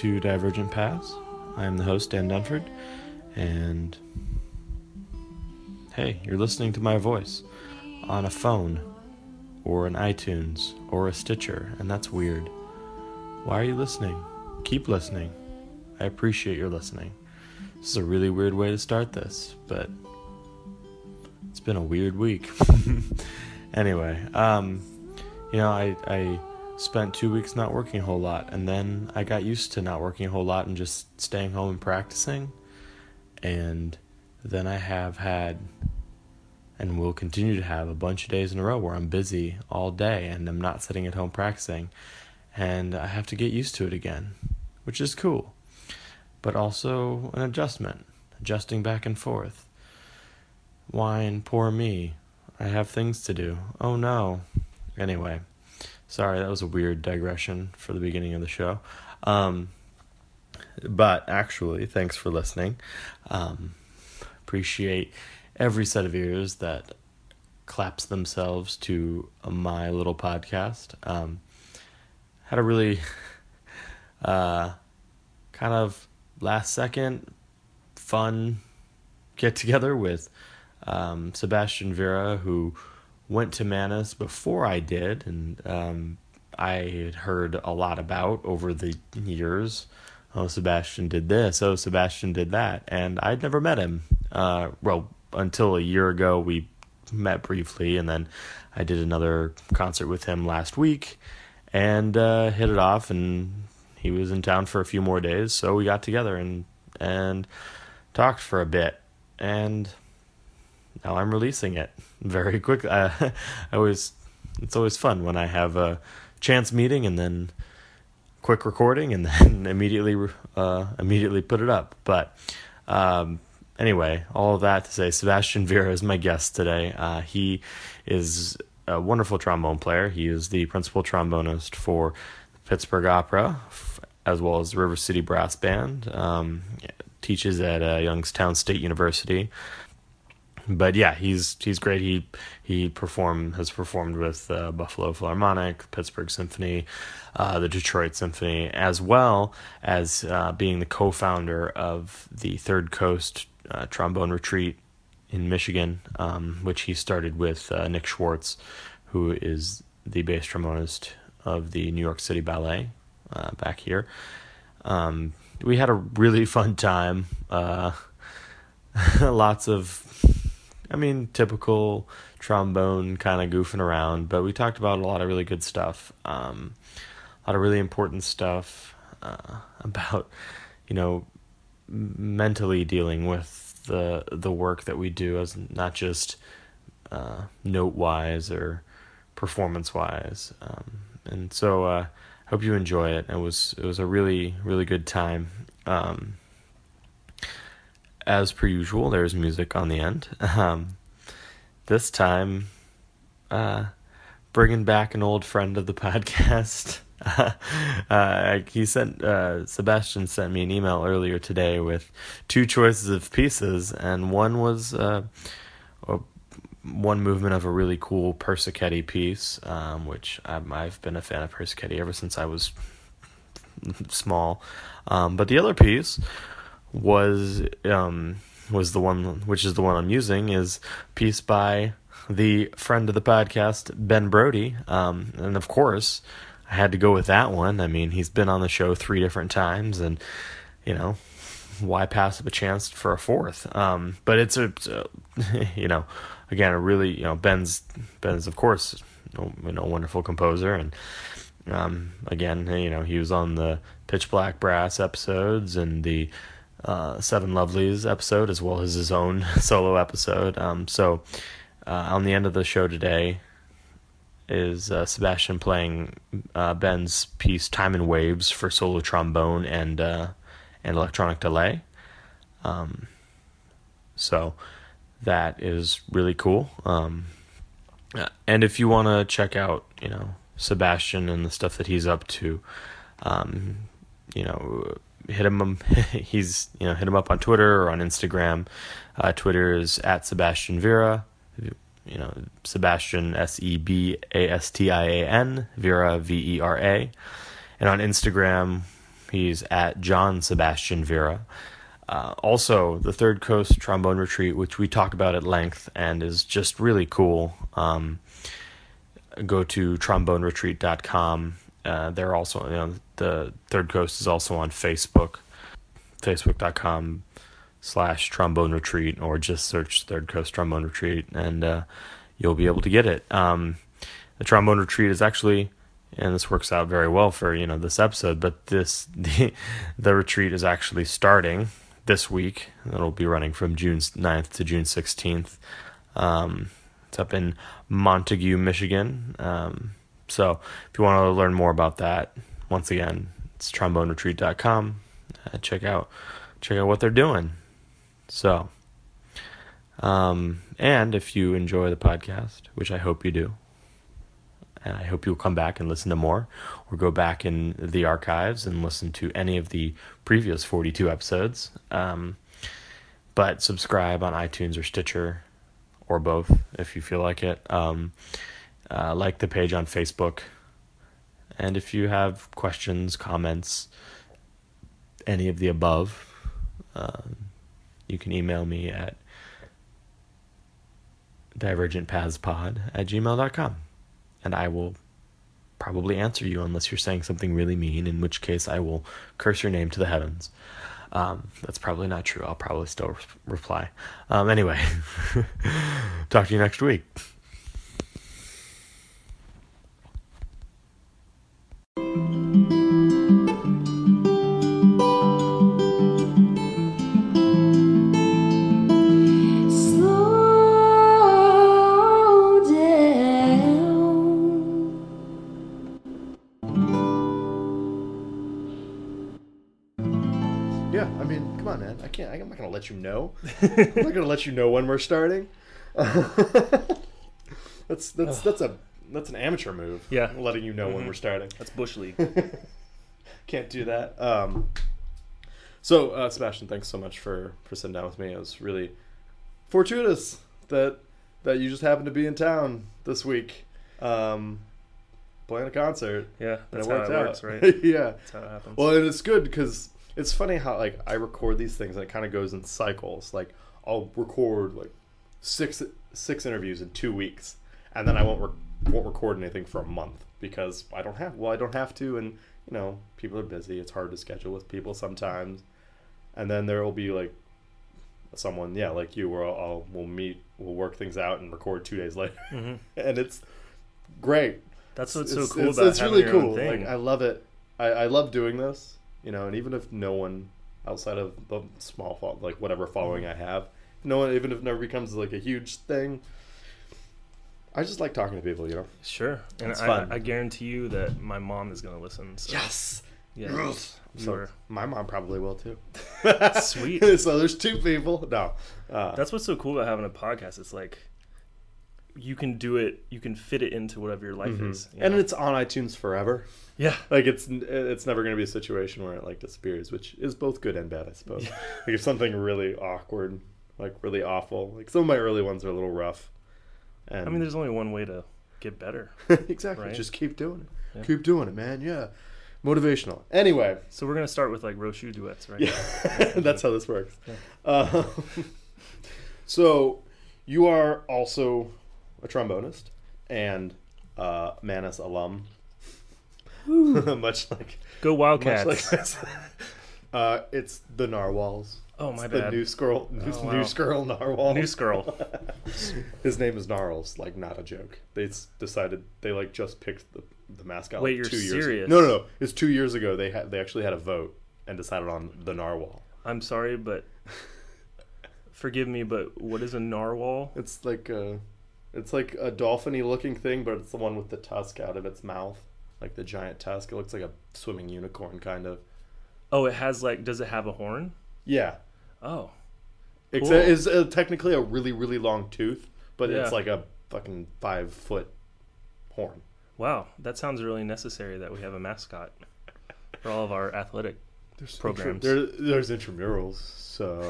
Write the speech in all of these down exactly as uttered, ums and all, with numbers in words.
to Divergent Paths. I am the host, Dan Dunford, and hey, you're listening to my voice on a phone, or an iTunes, or a Stitcher, and that's weird. Why are you listening? Keep listening. I appreciate your listening. This is a really weird way to start this, but it's been a weird week. Anyway, um, you know, I, I spent two weeks not working a whole lot, and then I got used to not working a whole lot and just staying home and practicing, and then I have had, and will continue to have, a bunch of days in a row where I'm busy all day, and I'm not sitting at home practicing, and I have to get used to it again, which is cool, but also an adjustment, adjusting back and forth. Whine, poor me, I have things to do, oh no. Anyway, sorry, that was a weird digression for the beginning of the show. Um, but actually, thanks for listening. Um, appreciate every set of ears that claps themselves to my little podcast. Um, had a really uh, kind of last second fun get together with um, Sebastian Vera, who went to Manus before I did, and um, I had heard a lot about over the years. Oh, Sebastian did this. Oh, Sebastian did that. And I'd never met him. Uh, well, until a year ago, we met briefly, and then I did another concert with him last week, and uh, hit it off, and he was in town for a few more days, so we got together and and talked for a bit, and now I'm releasing it very quickly. Uh, I always, it's always fun when I have a chance meeting and then quick recording and then immediately uh, immediately put it up. But um, anyway, all of that to say, Sebastian Vera is my guest today. Uh, he is a wonderful trombone player. He is the principal trombonist for Pittsburgh Opera, as well as the River City Brass Band. Um, teaches at uh, Youngstown State University. But yeah, he's he's great. He he perform has performed with uh, Buffalo Philharmonic, Pittsburgh Symphony, uh, the Detroit Symphony, as well as uh, being the co-founder of the Third Coast uh, Trombone Retreat in Michigan, um, which he started with uh, Nick Schwartz, who is the bass trombonist of the New York City Ballet uh, back here. Um, we had a really fun time. Uh, lots of, I mean, typical trombone kind of goofing around, but we talked about a lot of really good stuff, um, a lot of really important stuff uh, about, you know, mentally dealing with the the work that we do, as not just uh, note-wise or performance-wise, um, and so I uh, hope you enjoy it. It was it was a really really good time. Um, As per usual, there's music on the end. Um, this time, uh, bringing back an old friend of the podcast. uh, he sent uh, Sebastian sent me an email earlier today with two choices of pieces, and one was uh, a, one movement of a really cool Persichetti piece, um, which I'm, I've been a fan of Persichetti ever since I was small. Um, but the other piece was um was the one which is the one I'm using is a piece by the friend of the podcast, Ben Brody, um and of course I had to go with that one. I mean, he's been on the show three different times, and you know, why pass up a chance for a fourth? Um but it's a, it's a you know, again, a really, you know, Ben's Ben's of course, you know, wonderful composer, and um again, you know, he was on the Pitch Black Brass episodes and the Uh, Seven Lovelies episode, as well as his own solo episode. Um, so uh, on the end of the show today is uh, Sebastian playing uh, Ben's piece Time and Waves for solo trombone and uh, and electronic delay. Um, so that is really cool. Um, and if you want to check out, you know, Sebastian and the stuff that he's up to, um, you know, hit him. He's you know hit him up on Twitter or on Instagram. Uh, Twitter is at Sebastian Vera. You know, Sebastian S E B A S T I A N, Vera V E R A, and on Instagram He's at John Sebastian Vera. Uh, also, the Third Coast Trombone Retreat, which we talk about at length and is just really cool. Um, go to trombone retreat dot com. Uh, they're also, you know, the Third Coast is also on Facebook, facebook dot com slash trombone retreat, or just search Third Coast Trombone Retreat, and uh, you'll be able to get it. Um, the Trombone Retreat is actually, and this works out very well for, you know, this episode, but this the, the retreat is actually starting this week. It'll be running from June ninth to June sixteenth. Um, it's up in Montague, Michigan. Um, so if you want to learn more about that, once again, it's trombone retreat dot com. Uh, check out check out what they're doing. So, um, and if you enjoy the podcast, which I hope you do, and I hope you'll come back and listen to more, or go back in the archives and listen to any of the previous forty-two episodes. Um, but subscribe on iTunes or Stitcher, or both, if you feel like it. Um, uh, like the page on Facebook. And if you have questions, comments, any of the above, um, you can email me at divergentpathspod at gmail dot com. And I will probably answer you unless you're saying something really mean, in which case I will curse your name to the heavens. Um, that's probably not true. I'll probably still re- reply. Um, anyway, talk to you next week. Yeah, I mean, come on, man. I can't. I'm not gonna let you know. I'm not gonna let you know when we're starting. that's that's that's a that's an amateur move. Yeah, letting you know mm-hmm. when we're starting. That's Bush League. Can't do that. Um. So, uh, Sebastian, thanks so much for, for sitting down with me. It was really fortuitous that that you just happened to be in town this week, um, playing a concert. Yeah, that's it how worked it out. works, right? Yeah, that's how it happens. Well, and it's good because it's funny how, like, I record these things and it kind of goes in cycles. Like, I'll record like six six interviews in two weeks, and then I won't re- won't record anything for a month because I don't have well I don't have to, and you know, people are busy. It's hard to schedule with people sometimes, and then there will be like someone, yeah, like you, where I'll, I'll we'll meet, we'll work things out and record two days later, mm-hmm. and it's great. That's what's it's, so cool it's, about it's having really your cool. own thing. Like, I love it. I, I love doing this, you know, and even if no one outside of the small fo- like whatever following I have, no one, even if it never becomes like a huge thing, I just like talking to people, you know. Sure, and it's I, fun. I guarantee you that my mom is going to listen. So. Yes. Yeah. Yes. So my mom probably will too. Sweet. So there's two people. No. Uh, That's what's so cool about having a podcast. It's like you can do it. You can fit it into whatever your life mm-hmm. is, you and know? It's on iTunes forever. Yeah. Like it's it's never going to be a situation where it like disappears, which is both good and bad, I suppose. Yeah. Like if something really awkward, like really awful, like some of my early ones are a little rough. And I mean, there's only one way to get better. Exactly. Right? Just keep doing it. Yeah. Keep doing it, man. Yeah. Motivational. Anyway. So we're going to start with like Roshu duets, right? Yeah. That's how this works. Yeah. Uh, so you are also a trombonist and uh, Manus alum. Much like Go Wildcats. Much like uh, it's the Narwhals. Oh, my it's bad. The new Skrull, new, oh, wow. new Skrull Narwhal. New Skrull. His name is Gnarls, like not a joke. They decided they like just picked the the mascot. Wait, like, you're two serious? Years ago. No, no, no. It's two years ago. They had they actually had a vote and decided on the Narwhal. I'm sorry, but forgive me, but what is a narwhal? It's like a, it's like a dolphin-y looking thing, but it's the one with the tusk out of its mouth, like the giant tusk. It looks like a swimming unicorn, kind of. Oh, it has like. Does it have a horn? Yeah. Oh. It's cool. a, it's a, technically a really really long tooth, but yeah. it's like a fucking five foot horn. Wow, that sounds really necessary that we have a mascot for all of our athletic there's programs. Intra, there, there's intramurals, so.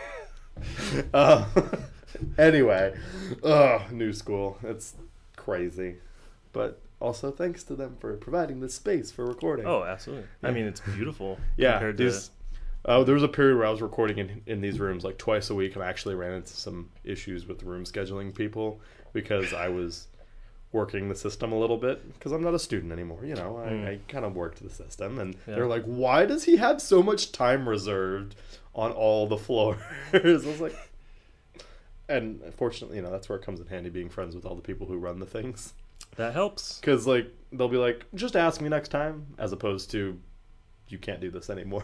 uh, anyway, uh, new school. It's crazy, but also thanks to them for providing this space for recording. Oh, absolutely. Yeah. I mean, it's beautiful. Yeah, compared these, to, uh, there was a period where I was recording in, in these rooms like twice a week, and I actually ran into some issues with room scheduling people because I was working the system a little bit because I'm not a student anymore. You know, I, Mm. I kind of worked the system, and Yeah. they're like, "Why does he have so much time reserved on all the floors?" I was like, and fortunately, you know, that's where it comes in handy being friends with all the people who run the things. that helps. Because, like, they'll be like, just ask me next time, as opposed to, you can't do this anymore.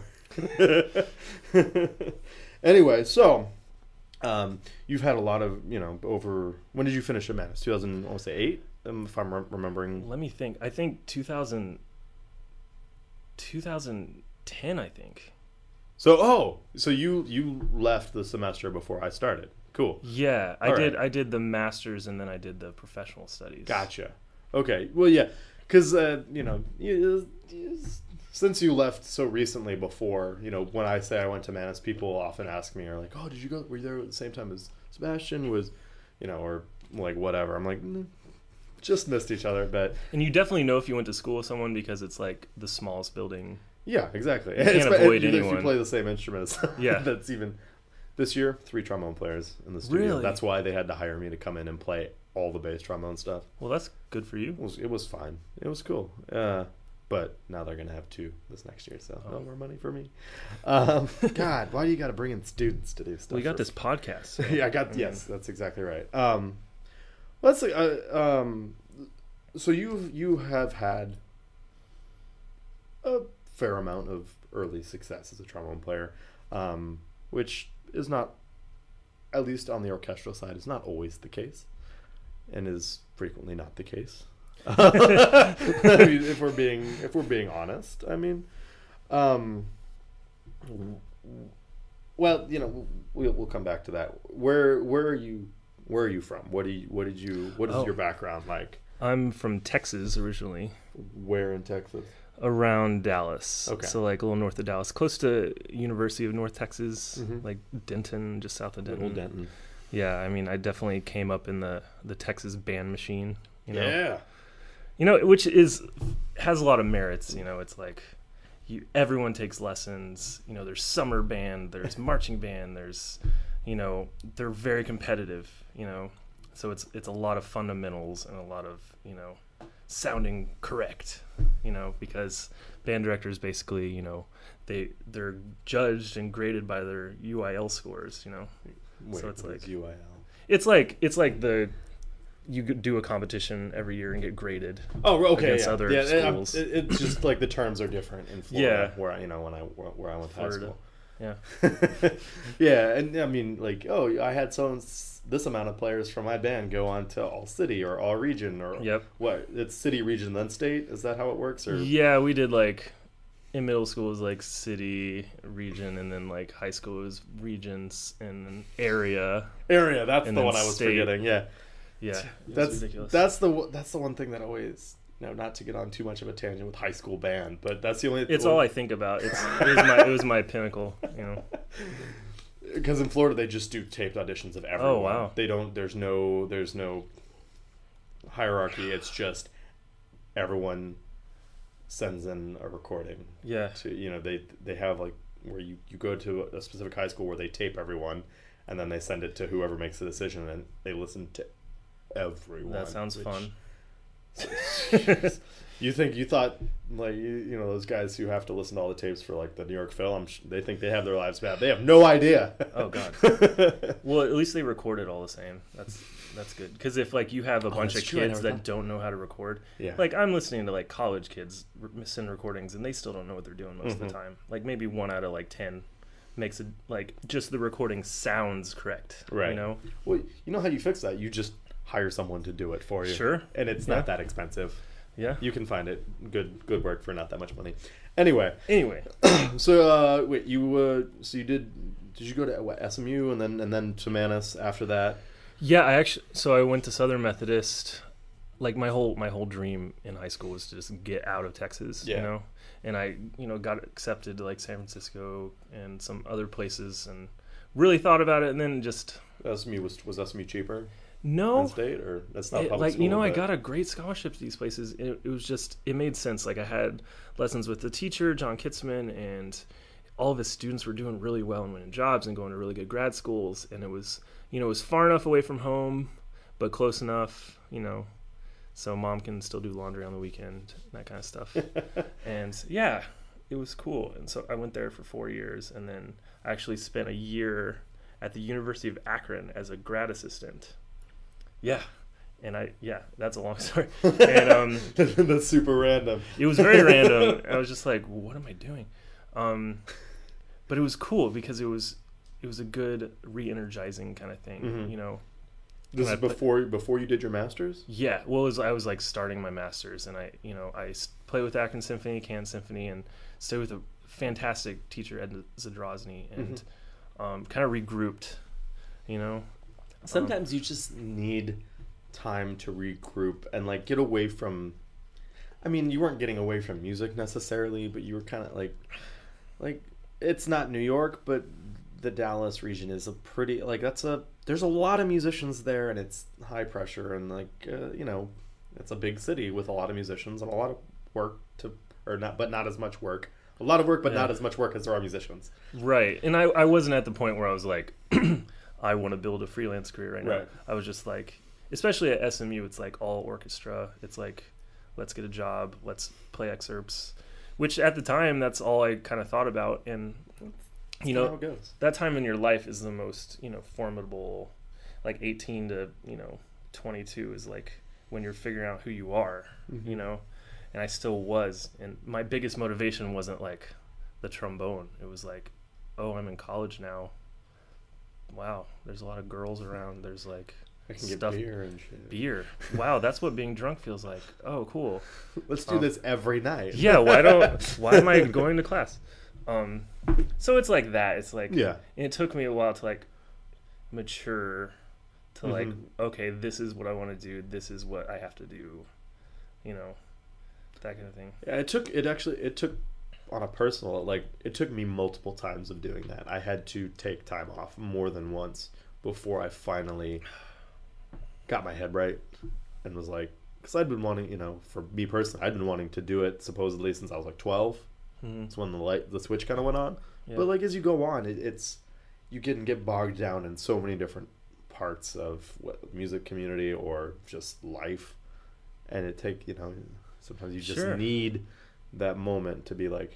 Anyway, so, um, you've had a lot of, you know, over, when did you finish at Manus? two thousand, I want to say eight, um, if I'm re- remembering. Let me think. I think two thousand, two thousand ten, I think. So, oh, so you, you left the semester before I started. Cool. Yeah, I All did. right. I did the master's and then I did the professional studies. Gotcha. Okay. Well, yeah, because uh, you know, you, you, since you left so recently, before you know, when I say I went to Manus, people often ask me, "Are like, oh, did you go? Were you there at the same time as Sebastian? Was, you know, or like whatever?" I'm like, mm, just missed each other, but And you definitely know if you went to school with someone because it's like the smallest building. yeah, exactly. You can't It's- avoid if you anyone. play the same instruments. Yeah. That's even this year. Three trombone players in the studio. Really? That's why they had to hire me to come in and play all the bass trombone stuff. Well, that's good for you. It was it was fine. It was cool. Uh, but now they're gonna have two this next year, so no Oh. more money for me. Um, God, why do you got to bring in students to do stuff? We got for- this podcast. so, yeah, I got. I mean, yes, that's exactly right. Um, let's see. Uh, um, so you you have had a fair amount of early success as a trombone player, um, which is not, at least on the orchestral side, is not always the case, and is frequently not the case. I mean, if we're being if we're being honest, I mean, um, well, you know, we'll we'll come back to that. Where where are you? Where are you from? What do you? What did you? What is Oh. your background like? I'm from Texas originally, Where in Texas? around Dallas. Okay. So like a little north of Dallas, close to University of North Texas, Mhm. like Denton, just south of Denton. Little Denton. Yeah, I mean, I definitely came up in the the Texas band machine. You know, Yeah. you know, which is has a lot of merits. You know, it's like you everyone takes lessons. You know, there's summer band, there's marching band, there's, you know, they're very competitive. You know, so it's it's a lot of fundamentals and a lot of, you know, sounding correct. You know, because band directors basically, you know, they they're judged and graded by their U I L scores. You know, Wait, So it's what is like- U I L. it's like it's like the you could do a competition every year and get graded. Oh, okay. against yeah. other yeah, it- I'm- schools. It, it's just like the terms are different in Florida, Yeah. where I, you know when I where, where I went to high Florida. school. Yeah. Yeah, and I mean, like, oh, I had so this amount of players from my band go on to all city or all region or Yep. what? It's city, region, then state. Is that how it works? Or Yeah, we did like in middle school it was like city, region, and then like high school was regions and then area. area? That's And the then one I was state. forgetting. Yeah, Yeah, it was that's ridiculous. that's the one- that's the one thing that always. No, not to get on too much of a tangent with high school band, but that's the only. it's all I think about. It's it was my it was my pinnacle. You know. Because in Florida they just do taped auditions of everyone. Oh, wow. They don't. There's no. There's no hierarchy. It's just everyone sends in a recording. Yeah. To you know they they have like where you you go to a specific high school where they tape everyone, and then they send it to whoever makes the decision, and they listen to everyone. That sounds which- fun. You think you thought like you, you know those guys who have to listen to all the tapes for like the New York Phil? I'm sh- they think they have their lives mapped. They have no idea. Oh God. Well, at least they record it all the same. That's that's good. Because if like you have a Oh, bunch of that's true. I kids never that thought- don't know how to record, Yeah. like I'm listening to like college kids r- send recordings and they still don't know what they're doing most Mhm. of the time. Like maybe one out of like ten makes it like just the recording sounds correct. Right. You know. Well, you know how you fix that? You just hire someone to do it for you. Sure. And it's Yeah. not that expensive. Yeah. You can find it. Good good work for not that much money. Anyway, Anyway. so uh, wait, you uh, so you did did you go to what, S M U and then and then to Manus after that? Yeah, I actually so I went to Southern Methodist. Like my whole my whole dream in high school was to just get out of Texas, Yeah. you know. And I, you know, got accepted to like San Francisco and some other places and really thought about it and then just S M U was was S M U cheaper? No, Penn State, or that's not it, public like school, you know, I but- got a great scholarship to these places. It, it was just it made sense. Like I had lessons with the teacher, John Kitzman, and all of his students were doing really well and winning jobs and going to really good grad schools. And it was you know it was far enough away from home, but close enough. You know, so mom can still do laundry on the weekend, that kind of stuff. And yeah, it was cool. And so I went there for four years, and then I actually spent a year at the University of Akron as a grad assistant. Yeah. And I, yeah, that's a long story. And um, That's super random. it was very random. I was just like, what am I doing? Um, but it was cool because it was, it was a good re-energizing kind of thing, Mhm. you know? This When is I pla- before before you did your master's? Yeah. Well, it was, I was like starting my master's, and I, you know, I s- play with Akron Symphony, Cannes Symphony, and stayed with a fantastic teacher, Ed Zadrozny, and um, kind of regrouped, you know? Sometimes you just need time to regroup and like get away from. I mean, you weren't getting away from music necessarily, but you were kind of like, like it's not New York, but the Dallas region is a pretty like that's a there's a lot of musicians there, and it's high pressure, and like uh, you know, it's a big city with a lot of musicians and a lot of work to or not, but not as much work. A lot of work, but Yeah. not as much work as there are musicians. Right. And I, I wasn't at the point where I was like, I want to build a freelance career right now. Right. I was just like, especially at S M U, it's like all orchestra. It's like, let's get a job, let's play excerpts, which at the time, that's all I kind of thought about. And, you That's know, how it goes. that time in your life is the most, you know, formidable, like eighteen to, you know, twenty-two is like when you're figuring out who you are, Mhm. you know, and I still was. And my biggest motivation wasn't like the trombone. It was like, oh, I'm in college now. Wow, there's a lot of girls around. There's like I can get stuff- beer and shit. beer. Wow, that's what being drunk feels like. Oh, cool. Let's do Um, this every night. Yeah, why don't why am I going to class? Um so it's like that. It's like Yeah. and it took me a while to like mature to like Mhm. okay, this is what I want to do. This is what I have to do. You know, that kind of thing. Yeah, it took it actually it took on a personal like it took me multiple times of doing that. I had to take time off more than once before I finally got my head right and was like, because I'd been wanting, you know, for me personally, I'd been wanting to do it supposedly since I was like twelve. Mhm. It's when the light the switch kind of went on. Yeah. But like as you go on, it, it's you can get bogged down in so many different parts of what music community or just life, and it take you know sometimes you just Sure. need that moment to be like,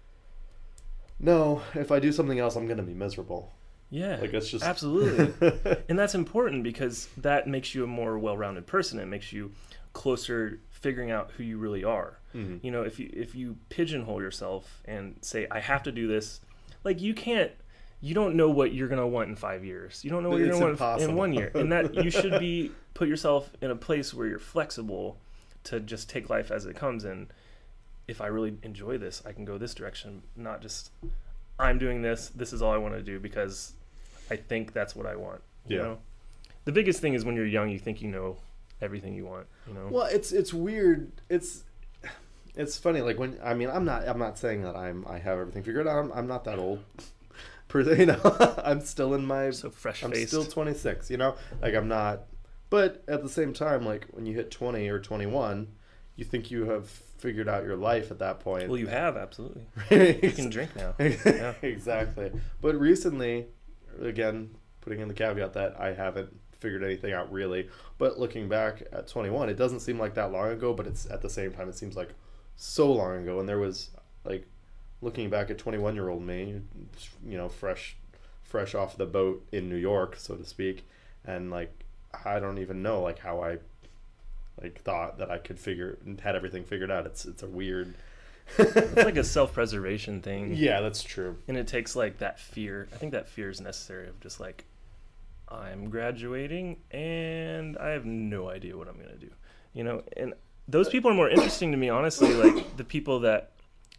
no, if I do something else, I'm gonna be miserable. Yeah. Like it's just Absolutely. And that's important because that makes you a more well-rounded person. It makes you closer figuring out who you really are. Mhm. You know, if you if you pigeonhole yourself and say I have to do this, like you can't you don't know what you're going to want in five years. You don't know what you're It's going to want in impossible. one year. And that you should be put yourself in a place where you're flexible to just take life as it comes, and if I really enjoy this, I can go this direction, not just I'm doing this, this is all I want to do because I think that's what I want. You Yeah. know? The biggest thing is when you're young, you think you know everything you want, you know? Well, it's it's weird. It's it's funny. Like when I mean, I'm not I'm not saying that I'm I have everything figured out. I'm, I'm not that old. Per se, you know, I'm still in my So fresh I'm faced. still twenty-six. You know, like I'm not. But at the same time, like when you hit twenty or twenty-one, you think you have figured out your life at that point. Well, you have, absolutely. You can drink now. Yeah. Exactly. But recently, again, putting in the caveat that I haven't figured anything out really. But looking back at twenty-one, it doesn't seem like that long ago, but it's at the same time, it seems like so long ago. And there was like looking back at twenty-one-year-old me, you know, fresh, fresh off the boat in New York, so to speak, and like I don't even know like how I like thought that I could figure had everything figured out. It's it's a weird. It's like a self-preservation thing. Yeah, that's true. And it takes like that fear. I think that fear is necessary of just like, I'm graduating and I have no idea what I'm going to do. You know, and those people are more interesting to me, honestly, like the people that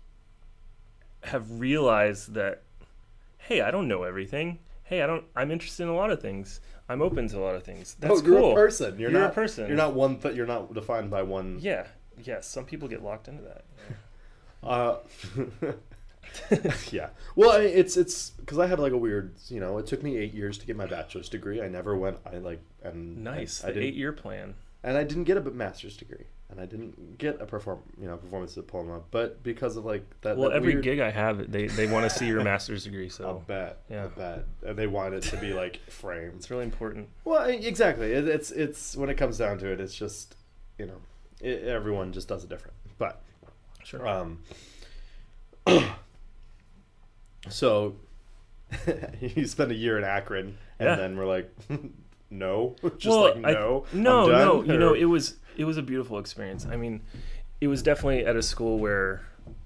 have realized that, hey, I don't know everything. Hey, I don't, I'm interested in a lot of things. I'm open to a lot of things. That's oh, you're cool. a person. You're, You're a not, person. You're not one. Th- you're not defined by one. Yeah. Yes. Some people get locked into that. Uh, Yeah. Well, I mean, it's it's because I had like a weird, you know, it took me eight years to get my bachelor's degree. I never went. I like and Nice. I, I the didn't, eight-year plan. and I didn't get a master's degree, and I didn't get a perform, you know, performance diploma. But because of like that, Well, that every weird, gig I have, they they want to see your master's degree. I'll So bet. yeah. I'll bet. And they want it to be like framed. it's really important. Well, I- exactly. It, it's it's when it comes down to it, it's just, you know, it, everyone just does it different. But Sure. um, so you spend a year in Akron, and Yeah. then we're like, no, just well, like I- no, no, I'm done, no. You know, or- it was it was a beautiful experience. I mean, it was definitely at a school where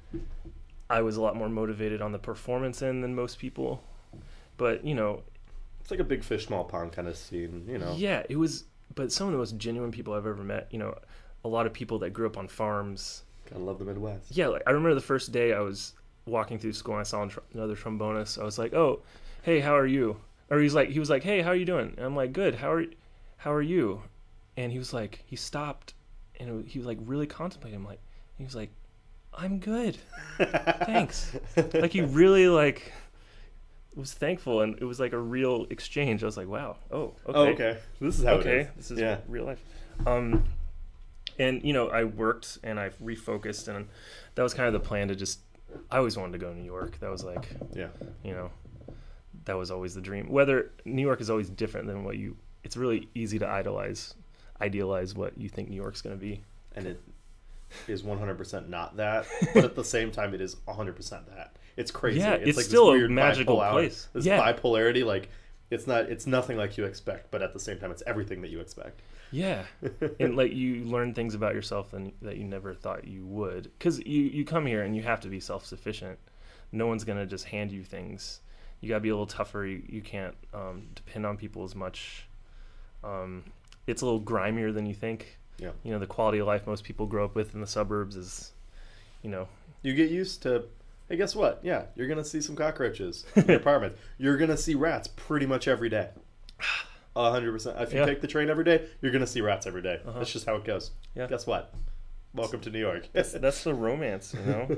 I was a lot more motivated on the performance end than most people. But you know, it's like a big fish, small pond kind of scene, you know. yeah, it was. But some of the most genuine people I've ever met. You know, a lot of people that grew up on farms. Gotta love the Midwest. Yeah, like I remember the first day I was walking through school and I saw another trombonist. I was like, "Oh, hey, how are you?" Or he's like, he was like, "Hey, how are you doing?" And I'm like, "Good. How are, how are you?" And he was like, he stopped, and it was, he was like really contemplating. I'm like, he was like, "I'm good, thanks." Like he really like was thankful, and it was like a real exchange. I was like, "Wow, oh, okay, Oh, okay. This is how okay, it is. this is Yeah. real life." Um, and you know, I worked and I refocused, and that was kind of the plan to just. I always wanted to go to New York. That was like, Yeah. you know, that was always the dream. Whether New York is always different than what you. It's really easy to idolize, idealize what you think New York's going to be. And it is one hundred percent not that, but at the same time, it is one hundred percent that. It's crazy. Yeah, it's, it's like still this a weird magical bipolar- place. This Yeah. bipolarity, like it's not, it's nothing like you expect, but at the same time, it's everything that you expect. Yeah, and like you learn things about yourself and that you never thought you would, because you you come here and you have to be self sufficient. No one's gonna just hand you things. You gotta be a little tougher. You you can't um, depend on people as much. Um, it's a little grimier than you think. Yeah. You know, the quality of life most people grow up with in the suburbs is, you know, You get used to. Hey, guess what? Yeah, you're gonna see some cockroaches in your apartment. You're gonna see rats pretty much every day. A hundred percent. If you Yeah. take the train every day, you're gonna see rats every day. Uh-huh. That's just how it goes. Yeah. Guess what? Welcome to New York. that's, that's the romance, you know.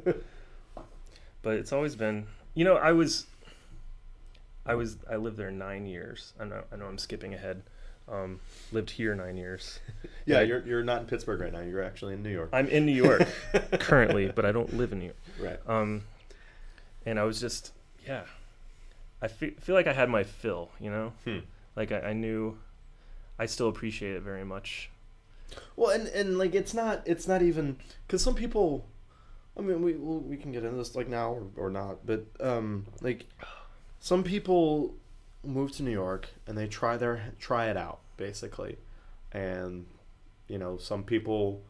But it's always been, you know, I was, I was, I lived there nine years. I know, I know, I'm skipping ahead. Um, lived here nine years. Yeah, Like- you're you're not in Pittsburgh right now. You're actually in New York. I'm in New York currently, but I don't live in New York. Right. Um, and I was just, yeah, I fe- feel like I had my fill, you know. Hmm. Like I, I knew, I still appreciate it very much. Well, and, and like it's not it's not even because some people, I mean we we'll, we can get into this like now or, or not, but um like some people move to New York and they try their try it out basically, and you know some people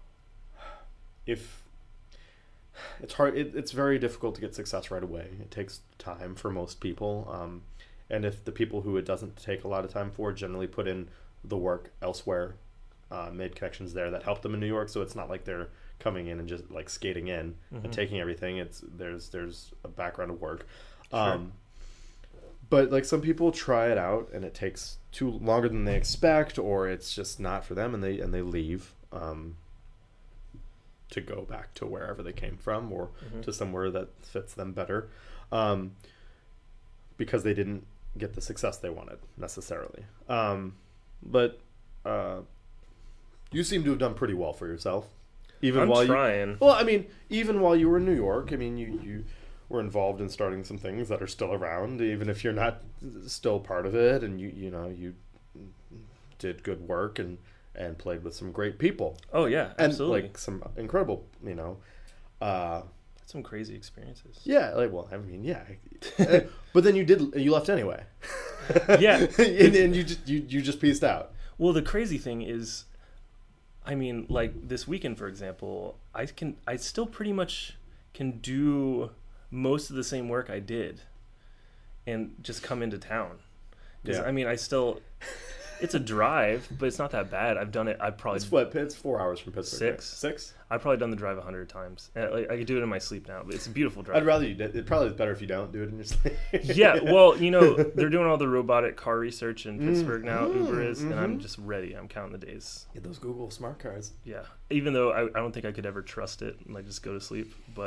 if it's hard it, it's very difficult to get success right away. It takes time for most people, um, and if the people who it doesn't take a lot of time for generally put in the work elsewhere. Uh, made connections there that helped them in New York, so it's not like they're coming in and just like skating in Mhm. and taking everything. It's there's there's a background of work, Sure. um, but like some people try it out and it takes too longer than they expect, or it's just not for them, and they and they leave um, to go back to wherever they came from, or Mhm. to somewhere that fits them better, um, because they didn't get the success they wanted necessarily. Um, but uh, you seem to have done pretty well for yourself, even I'm while you. trying. Well, I mean, even while you were in New York, I mean, you you were involved in starting some things that are still around, even if you're not still part of it, and you you know you did good work and and played with some great people Oh yeah, and absolutely. like some incredible, you know. Uh, Had some crazy experiences. yeah, like well, I mean, yeah, Uh, but then you did you left anyway. Yeah. and, and you just you you just pieced out. Well, the crazy thing is, I mean, like this weekend, for example, I can, I still pretty much can do most of the same work I did, and just come into town. 'Cause, Yeah. I mean, I still, it's a drive, but it's not that bad. I've done it. I've probably, It's what it's four hours from Pittsburgh. right? Six. Six. I've probably done the drive a hundred times. And, like, I could do it in my sleep now, but it's a beautiful drive. I'd rather you did. It probably is better if you don't do it in your sleep. Yeah, well, you know, they're doing all the robotic car research in Pittsburgh now. Mm, Uber is, and I'm mhm. just ready. I'm counting the days. Get those Google smart cars. Yeah, even though I, I don't think I could ever trust it and like just go to sleep, but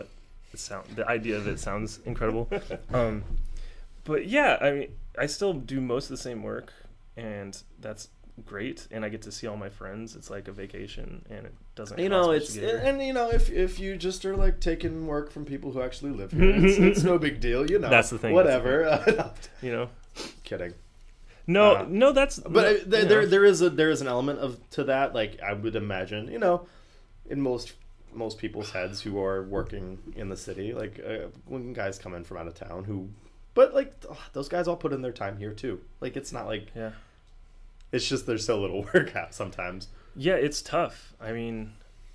it sound the idea of it sounds incredible. Um, but yeah, I mean, I still do most of the same work, and that's great. And I get to see all my friends. It's like a vacation, and it doesn't. You cost know, much it's to get here. and you know if if you just are like taking work from people who actually live here, it's, it's no big deal. You know, That's the thing, Whatever. you know. Kidding. No, Uh, no, that's But no, uh, there, you there know. there is a there is an element of to that. Like I would imagine, you know, in most most people's heads who are working in the city, like uh, when guys come in from out of town, who, but like ugh, those guys all put in their time here too. Like it's not like Yeah. it's just there's so little work out sometimes. Yeah, it's tough. I mean,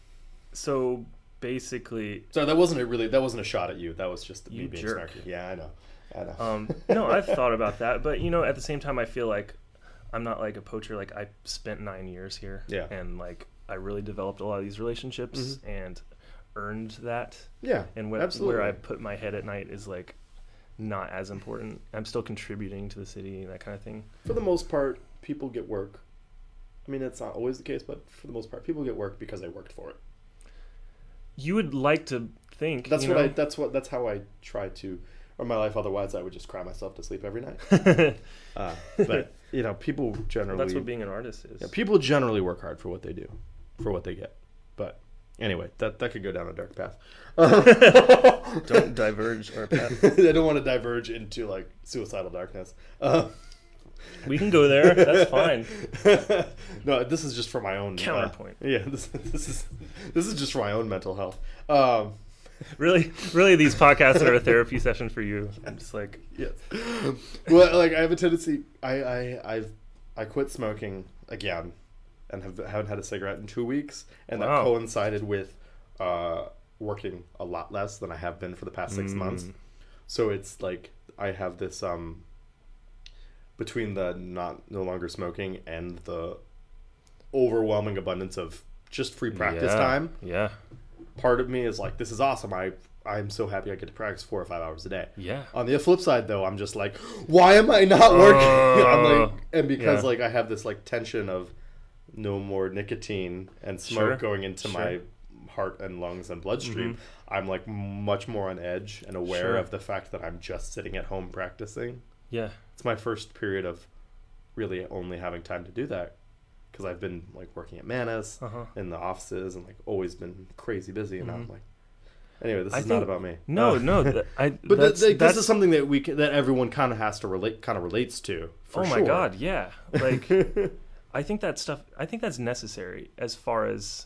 so basically, So that wasn't a really that wasn't a shot at you. That was just me You being jerk. snarky. Yeah, I know. I know. um, no, I've thought about that, but you know, at the same time, I feel like I'm not like a poacher. Like I spent nine years here, Yeah. and like I really developed a lot of these relationships Mhm. and earned that. yeah, And what, absolutely. where I put my head at night is like not as important. I'm still contributing to the city and that kind of thing. For the most part, people get work. I mean, it's not always the case, but for the most part, people get work because they worked for it. You would like to think That's you what know? I. That's what. That's how I try to, or my life. Otherwise, I would just cry myself to sleep every night. Uh, but you know, people generally. That's what being an artist is. yeah, people generally work hard for what they do, for what they get. But anyway, that that could go down a dark path. Don't diverge our path. I don't want to diverge into like suicidal darkness. Uh, We can go there. That's fine. no, this is just for my own uh, Counterpoint. yeah, this, this is this is just for my own mental health. Um, Really, really, these podcasts are a therapy session for you. I'm just like, yes. Well, like I have a tendency. I I I've I quit smoking again, and have haven't had a cigarette in two weeks, and that Wow. coincided with uh, working a lot less than I have been for the past six Mm. months. So it's like I have this um between the not no longer smoking and the overwhelming abundance of just free practice yeah, time. Yeah, Part of me is like, this is awesome. I I'm so happy I get to practice four or five hours a day. yeah. On the flip side, though, I'm just like, why am I not working? I'm like, Uh, and because yeah. like I have this like tension of no more nicotine and smoke Sure, going into sure. my heart and lungs and bloodstream. Mhm. I'm like much more on edge and aware Sure. of the fact that I'm just sitting at home practicing. Yeah. It's my first period of really only having time to do that because I've been like working at Manus Uh-huh. in the offices and like always been crazy busy, and now I'm Mhm. like, anyway, this I is not think- about me. No, Uh, no. th- I. but that's, th- th- that's, this is something that we ca- that everyone kind of has to relate, kind of relates to. For oh my sure. god, yeah. Like, I think that stuff. I think that's necessary as far as,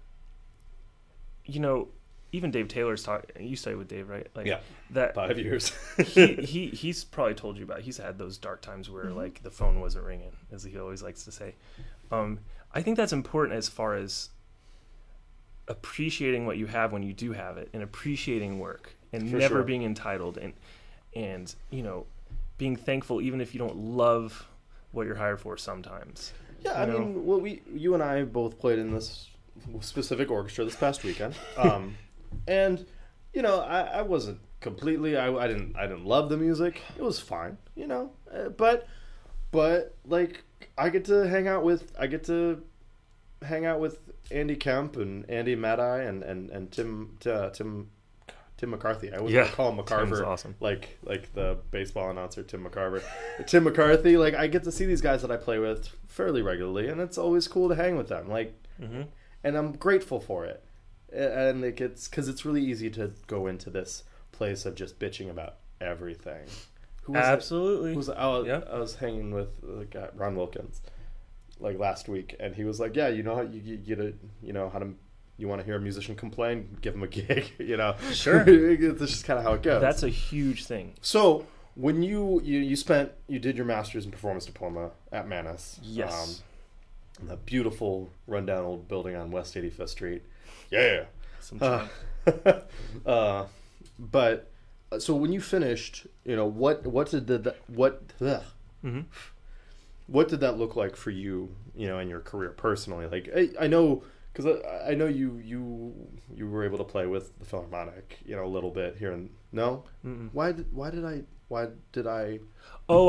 you know, even Dave Taylor's talk. You studied with Dave, right? Like, Yeah. That Five years. he, he he's probably told you about. He's had those dark times where Mm-hmm. like the phone wasn't ringing, as he always likes to say. Um, I think that's important as far as appreciating what you have when you do have it, and appreciating work, and For never sure. being entitled, and and you know, being thankful even if you don't love what you're hired for sometimes. Yeah, I You know? mean, well, we, you and I both played in this specific orchestra this past weekend, um, and you know, I, I wasn't completely. I, I didn't. I didn't love the music. It was fine, you know, uh, but but like I get to hang out with. I get to hang out with Andy Kemp and Andy Madeye and and and Tim uh, Tim Tim McCarthy. I always Yeah, want to call him Tim's McCarver. awesome. Like like the baseball announcer Tim McCarver. Tim McCarthy. Like I get to see these guys that I play with fairly regularly, and it's always cool to hang with them. Like, Mm-hmm. and I'm grateful for it. A- And it gets because it's really easy to go into this place of just bitching about everything. Who was it? Absolutely. Who was it? I was, Yeah. I was hanging with the guy Ron Wilkins like last week, and he was like, "Yeah, you know how you, you get a you know how to you want to hear a musician complain, give him a gig, you know." Sure. It's just kind of how it goes. That's a huge thing. So when you, you you spent you did your master's in performance diploma at Manus, Yes. um, in the beautiful rundown old building on West eighty-fifth Street, yeah. Some Uh, charm. uh, but uh, so when you finished, you know what what did the what ugh, Mhm. what did that look like for you, you know, in your career personally? Like I, I know because I, I know you you you were able to play with the Philharmonic, you know, a little bit here and no. Mm-mm. Why did why did I why did I Oh, I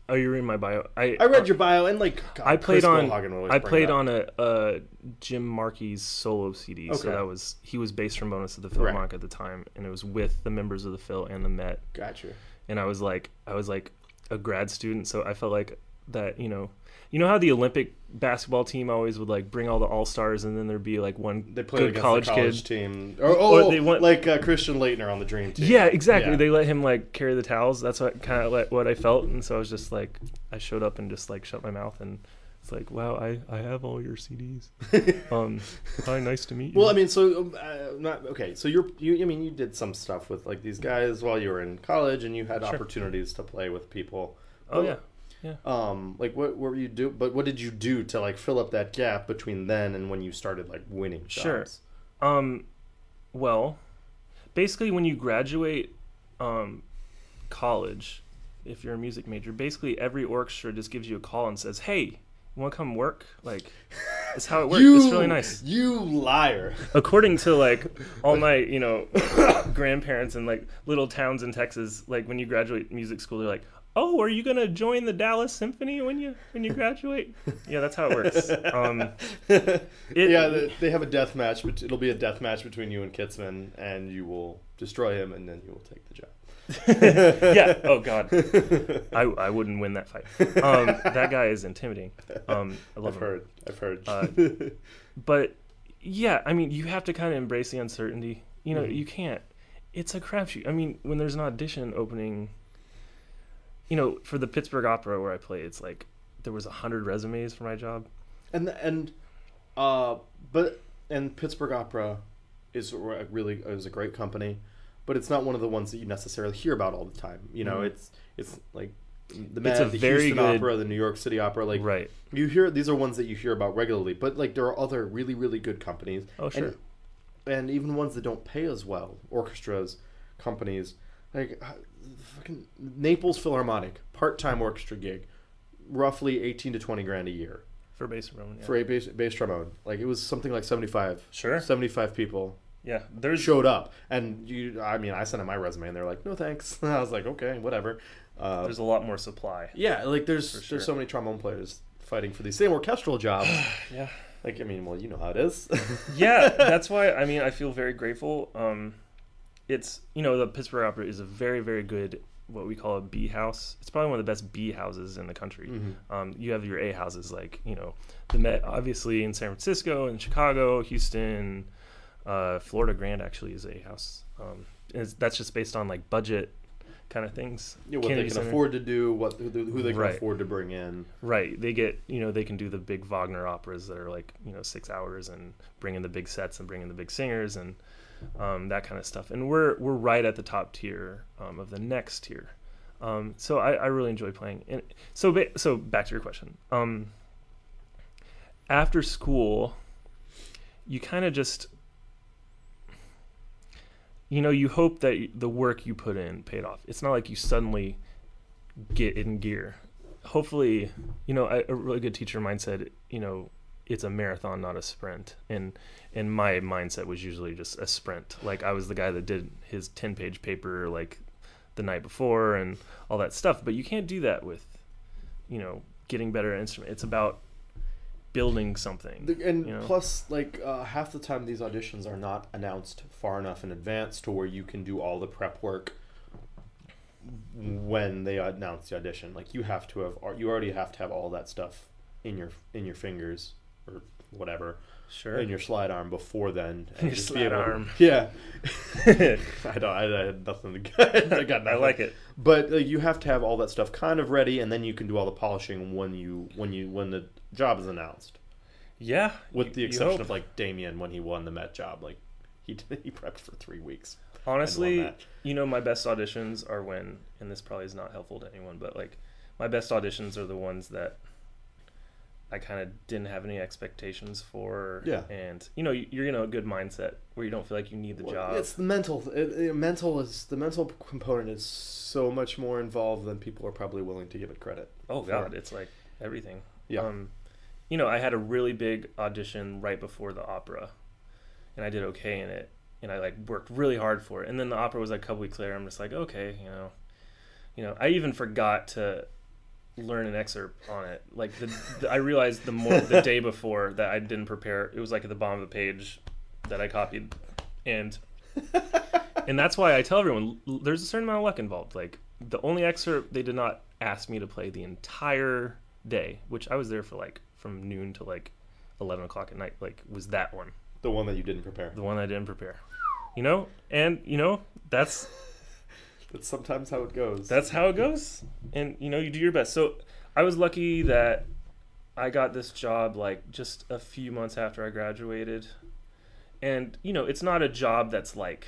Oh, you're in my bio. I I read your bio and like God, I played Chris on. Goldhagen would always I bring played it up. on a, a Jim Markey's solo C D. So Okay. that was he was bass trombonist at the Philharmonic at the time, and it was with the members of the Phil and the Met. Gotcha. And I was like, I was like a grad student, so I felt like that. You know, you know how the Olympic basketball team always would like bring all the all stars, and then there'd be like one They played good against college, the college kid. team. Or, oh, Or they went- like uh, Christian Leitner on the Dream Team. Yeah, exactly. Yeah. They let him like carry the towels. That's what kind of like what I felt, and so I was just like, I showed up and just like shut my mouth, and it's like, wow, I, I have all your C Ds. um, hi, nice to meet you. Well, I mean, so um, uh, not okay. So you're you. I mean, you did some stuff with like these guys while you were in college, and you had Sure. opportunities to play with people. oh Well, yeah, yeah. Um, like what, what were you do? But what did you do to like fill up that gap between then and when you started like winning jobs? Sure. Um, well, basically, when you graduate um, college, if you're a music major, basically every orchestra just gives you a call and says, "Hey, you want to come work?" Like, that's how it works. You, It's really nice. You liar. According to like all my, you know, grandparents in like little towns in Texas, like when you graduate music school, they're like, "Oh, are you gonna join the Dallas Symphony when you when you graduate?" Yeah, that's how it works. Um, it, yeah, they, they have a death match, but it'll be a death match between you and Kitzman, and you will destroy him, and then you will take the job. yeah. Oh God, I I wouldn't win that fight. Um, that guy is intimidating. Um, I love I've him. heard. I've heard. Uh, But yeah, I mean, you have to kind of embrace the uncertainty. You know, Mhm. you can't. It's a crapshoot. I mean, when there's an audition opening, you know, for the Pittsburgh Opera where I play, it's like there was a hundred resumes for my job. and and uh, but and Pittsburgh Opera is a really is a great company, but it's not one of the ones that you necessarily hear about all the time. You know, Mhm. it's it's like the It's Met, a the very Houston good- Opera, the New York City Opera. Like Right. you hear, these are ones that you hear about regularly. But like there are other really really good companies. Oh sure. And, and even ones that don't pay as well, orchestras, companies, like uh, fucking Naples Philharmonic, part-time orchestra gig, roughly eighteen to twenty grand a year For bass trombone. Yeah. for a bass, bass trombone. Like it was something like seventy-five, Sure. seventy-five people Yeah. There's showed up, and you, I mean, I sent in my resume, and they're like, "No thanks." I was like, "Okay, whatever." Uh, there's a lot more supply. yeah, like there's For sure. there's so many trombone players fighting for these same orchestral jobs. Yeah. Like, I mean, well, you know how it is. Yeah, that's why I mean I feel very grateful. Um, it's you know the Pittsburgh Opera is a very very good what we call a B house. It's probably one of the best B houses in the country. Mhm. Um, you have your A houses like you know the Met obviously in San Francisco and Chicago, Houston, uh, Florida Grand actually is a house. Um, it's, that's just based on like budget kind of things. Yeah, what Kennedy they can Center. afford to do, what who, who they can Right. afford to bring in. Right. They get, you know, they can do the big Wagner operas that are like, you know, six hours and bring in the big sets and bring in the big singers and um, that kind of stuff. And we're we're right at the top tier um, of the next tier. Um, so I, I really enjoy playing. And so ba- so back to your question. Um, after school, you kind of just, you know, you hope that the work you put in paid off. It's not like you suddenly get in gear. Hopefully, you know, a, a really good teacher of mine said, you know, it's a marathon, not a sprint. And and my mindset was usually just a sprint. Like I was the guy that did his ten-page paper like the night before and all that stuff. But you can't do that with, you know, getting better at instrument. It's about building something. The- And you know? plus, like uh, half the time, these auditions are not announced far enough in advance to where you can do all the prep work when they announce the audition. Like you have to have, you already have to have all that stuff in your in your fingers or whatever, Sure. in your slide arm before then. and Your just be slide able- arm. Yeah. I don't. I, I had nothing to get. I got I nothing. like it. But uh, you have to have all that stuff kind of ready, and then you can do all the polishing when you when you when the job is announced. Yeah. With you- the you exception hope. of like Damien when he won the Met job, like he he prepped for three weeks. Honestly, that. you know, my best auditions are when, and this probably is not helpful to anyone, but like my best auditions are the ones that I kind of didn't have any expectations for. Yeah. And, you know, you're in a good mindset where you don't feel like you need the Well, job. It's the mental. It, it- mental is the mental component is so much more involved than people are probably willing to give it credit. Oh, for. God. It's like everything. Yeah. Um, you know, I had a really big audition right before the opera, and I did okay in it. And I like worked really hard for it. And then the opera was like a couple weeks later. I'm just like, okay, you know, you know, I even forgot to learn an excerpt on it. Like the, the I realized the more the day before that I didn't prepare. It was like at the bottom of the page that I copied, and and that's why I tell everyone l- there's a certain amount of luck involved. Like the only excerpt they did not ask me to play the entire day, which I was there for like from noon to like eleven o'clock at night. Like was that one, The one that you didn't prepare. the one I didn't prepare. You know, and you know that's. That's sometimes how it goes. That's how it goes. And, you know, you do your best. So I was lucky that I got this job like just a few months after I graduated. And, you know, it's not a job that's like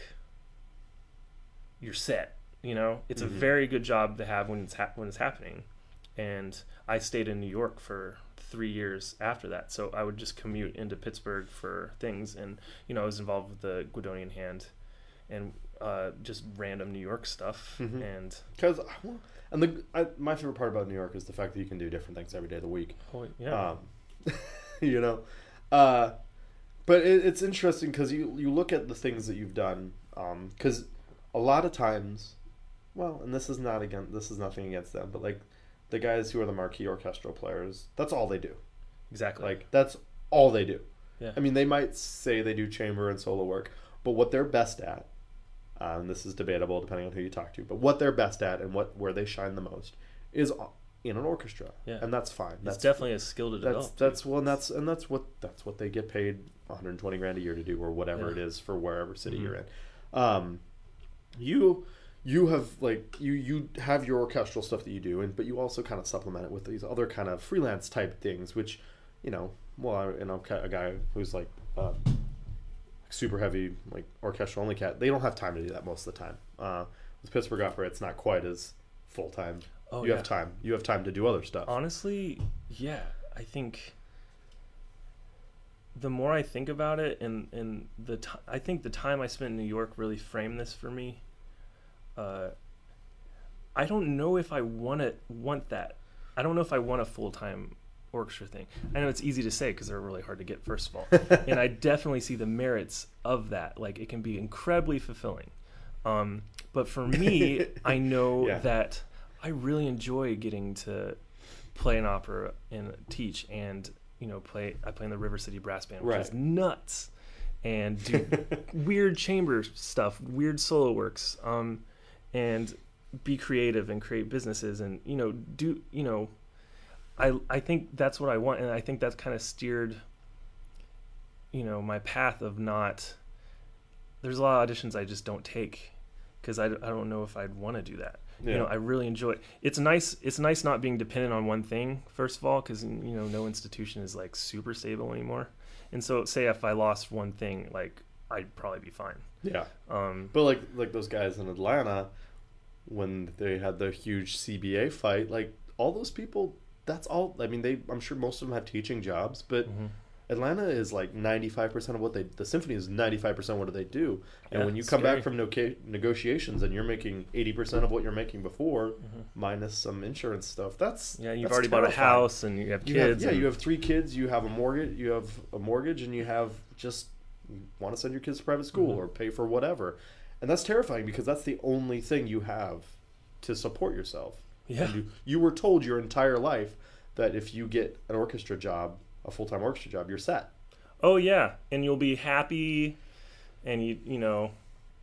you're set, you know. It's Mm-hmm. a very good job to have when it's ha- when it's happening. And I stayed in New York for three years after that. So I would just commute into Pittsburgh for things. And, you know, I was involved with the Guidonian Hand and uh, just random New York stuff. Mhm. And Because, and the I, my favorite part about New York is the fact that you can do different things every day of the week. oh, yeah. Um, you know, uh, but it, it's interesting because you you look at the things that you've done. Because a lot of times, well, and this is not again, this is nothing against them, but like the guys who are the marquee orchestral players, that's all they do. Exactly. Like that's all they do. Yeah. I mean, they might say they do chamber and solo work, but what they're best at, uh, and this is debatable depending on who you talk to, but what they're best at and what where they shine the most is in an orchestra. Yeah. And that's fine. It's That's definitely a skill to that's develop. that's well, and that's and that's what that's what they get paid one hundred twenty grand a year to do, or whatever Yeah. it is for wherever city Mhm. you're in. Um, you you have like you you have your orchestral stuff that you do, and but you also kind of supplement it with these other kind of freelance type things, which you know, well, I, you know, a guy who's like um, super heavy like orchestral only cat, they don't have time to do that most of the time. Uh, with Pittsburgh Opera, it's not quite as full time. Oh, you yeah. have time. You have time to do other stuff. Honestly, yeah. I think the more I think about it, and and the t- I think the time I spent in New York really framed this for me. Uh, I don't know if I want to want that. I don't know if I want a full time orchestra thing. I know it's easy to say because they're really hard to get, first of all, and I definitely see the merits of that. Like it can be incredibly fulfilling. Um, but for me, I know Yeah. that I really enjoy getting to play an opera and teach, and you know, play. I play in the River City Brass Band, which Right. is nuts, and do weird chamber stuff, weird solo works, um, and be creative and create businesses, and you know, do you know, I I think that's what I want, and I think that's kind of steered, you know, my path of not. There's a lot of auditions I just don't take because I, I don't know if I'd want to do that. Yeah. You know, I really enjoy it. It's nice. It's nice not being dependent on one thing. First of all, because you know, no institution is like super stable anymore. And so, say if I lost one thing, like I'd probably be fine. Yeah. Um, But like like those guys in Atlanta, when they had the huge C B A fight, like all those people, that's all. I mean, they. I'm sure most of them have teaching jobs, but mhm. Atlanta is like ninety-five percent of what they. The symphony is ninety-five percent what they do. And Yeah, when you it's come scary. back from noca- negotiations and you're making eighty percent of what you're making before, Mhm. minus some insurance stuff, that's Yeah, you've that's already bought a terrifying. house and you have You have, kids. yeah, and, you have three kids. You have a mortgage. You have a mortgage, and you have just you want to send your kids to private school Mhm. or pay for whatever, and that's terrifying because that's the only thing you have to support yourself. Yeah. And you you were told your entire life that if you get an orchestra job, a full time orchestra job, you're set. Oh yeah, and you'll be happy, and you you know.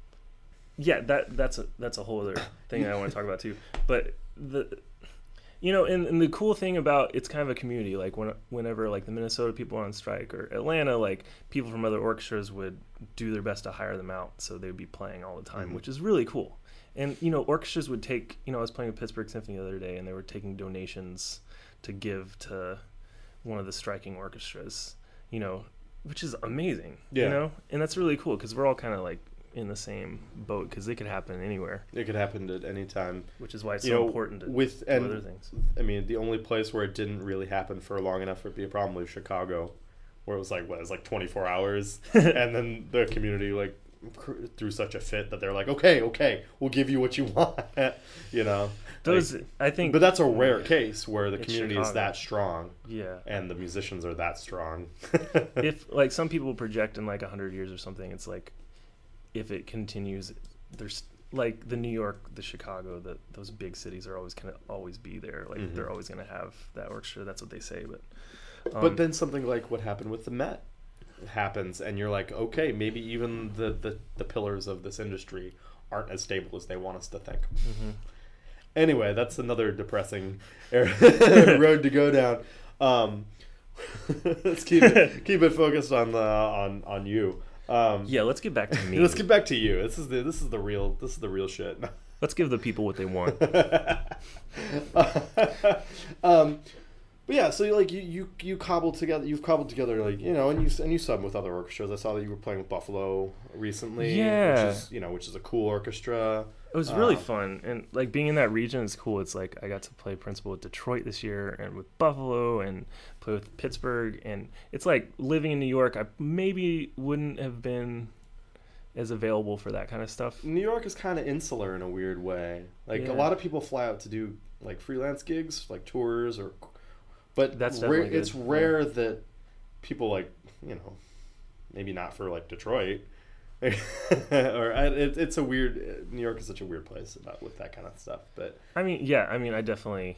Yeah, that that's a that's a whole other thing I want to talk about too. But the, you know, and, and the cool thing about it's kind of a community. Like when whenever like the Minnesota people are on strike or Atlanta, like people from other orchestras would do their best to hire them out, so they'd be playing all the time, Mhm. which is really cool. And you know, orchestras would take. You know, I was playing with Pittsburgh Symphony the other day, and they were taking donations to give to one of the striking orchestras. You know, which is amazing. Yeah. You know, and that's really cool because we're all kind of like in the same boat because it could happen anywhere, It could happen at any time. which is why it's You so know, important to with do and other things. I mean, the only place where it didn't really happen for long enough for it to be a problem was Chicago, where it was like what it was like twenty-four hours, and then the community like cr- threw such a fit that they're like, okay, okay, we'll give you what you want, you know. Those, Like, I think, but that's a rare case where the It's community is Chicago. that strong yeah. and the musicians are that strong. If like some people project in like a hundred years or something, it's like if it continues, there's like the New York, the Chicago, the those big cities are always gonna always be there. Like Mhm. they're always gonna have that orchestra. That's what they say. But um, But then something like what happened with the Met happens, and you're like, okay, maybe even the, the, the pillars of this industry aren't as stable as they want us to think. mhm. Anyway, that's another depressing road to go down. Um, let's keep it, keep it focused on the on on you. Um, yeah, let's get back to me. let's get back to you. This is the this is the real this is the real shit. Let's give the people what they want. um, but yeah, so like you, you you cobbled together, you've cobbled together like you know, and you and you sub with other orchestras. I saw that you were playing with Buffalo recently, Yeah. which is you know which is a cool orchestra. It was really Um, fun, and like being in that region is cool. It's like I got to play principal with Detroit this year, and with Buffalo, and play with Pittsburgh, and it's like living in New York. I maybe wouldn't have been as available for that kind of stuff. New York is kind of insular in a weird way. Like Yeah. a lot of people fly out to do like freelance gigs, like tours, or but That's rare, definitely it's good. rare that people like you know maybe not for like Detroit. or I, it, it's a weird. New York is such a weird place about with that kind of stuff. But I mean, yeah, I mean, I definitely,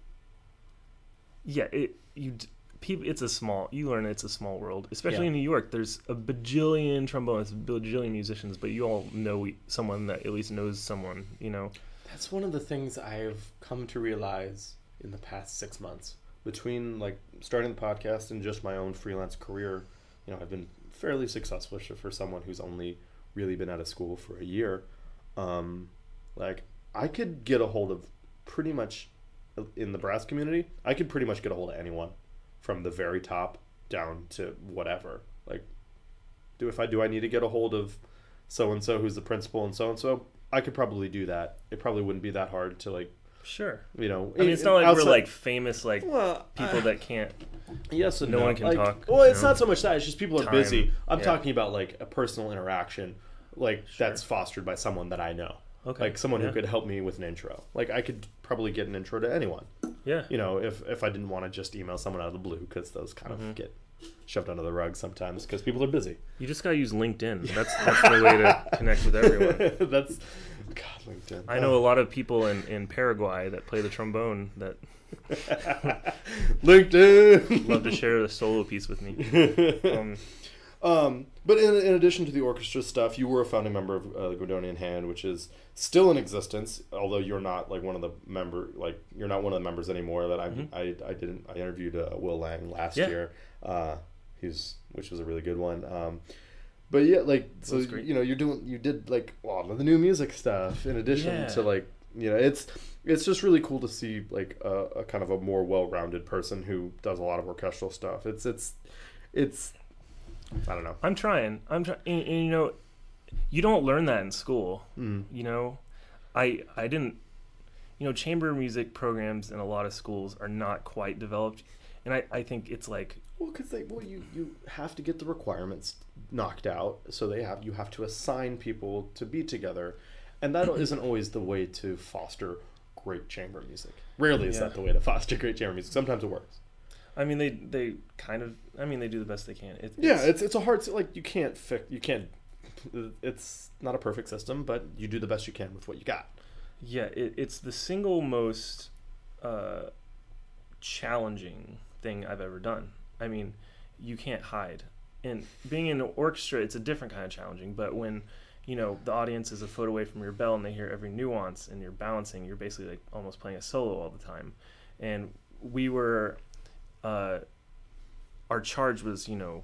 yeah, it you d- people. It's a small. You learn it's a small world, especially Yeah. in New York. There's a bajillion trombonists, a bajillion musicians, but you all know someone that at least knows someone. You know, that's one of the things I've come to realize in the past six months between like starting the podcast and just my own freelance career. You know, I've been fairly successful for- for someone who's only really been out of school for a year. Um, like I could get a hold of pretty much in the brass community. I could pretty much get a hold of anyone from the very top down to whatever. Like, do if I do I need to get a hold of so and so who's the principal and so and so? I could probably do that. It probably wouldn't be that hard to like, sure. you know. I mean, it's not like outside- we're like famous like well, people uh, that can't. Yes and No no. one can Like, talk, Well, it's you know? not so much that. It's just people are Time, busy. I'm yeah. talking about like a personal interaction, like Sure. that's fostered by someone that I know, Okay. like someone yeah. who could help me with an intro. Like I could probably get an intro to anyone. Yeah. You know, if if I didn't want to just email someone out of the blue, because those kind Mhm. of get shoved under the rug sometimes because people are busy. You just gotta use LinkedIn. That's that's the way to connect with everyone. That's God, LinkedIn. I know a lot of people in, in Paraguay that play the trombone that LinkedIn. love to share a solo piece with me. Um, Um, but in, in addition to the orchestra stuff, you were a founding member of uh, the Guidonian Hand, which is still in existence, although you're not like one of the member, like you're not one of the members anymore. That I Mhm. I, I didn't I interviewed uh, Will Lang last Yeah. year, uh, who's which was a really good one. Um, but yeah, like so was great. you know you're doing you did like a lot of the new music stuff in addition Yeah. to like you know it's it's just really cool to see like a, a kind of a more well-rounded person who does a lot of orchestral stuff. It's it's it's I don't know. I'm trying. I'm trying. And, and, you know, you don't learn that in school. Mm. You know, I I didn't. You know, chamber music programs in a lot of schools are not quite developed, and I I think it's like Well, because they well you you have to get the requirements knocked out, so they have you have to assign people to be together, and that isn't always the way to foster great chamber music. Rarely is Yeah. that the way to foster great chamber music. Sometimes it works. I mean they they kind of I mean they do the best they can. It, Yeah, it's it's a hard like you can't fix you can't. It's not a perfect system, but you do the best you can with what you got. Yeah, it, it's the single most uh, challenging thing I've ever done. I mean, you can't hide. And being in an orchestra, it's a different kind of challenging. But when, you know, the audience is a foot away from your bell and they hear every nuance and you're balancing, you're basically like almost playing a solo all the time. And we were, uh, our charge was, you know,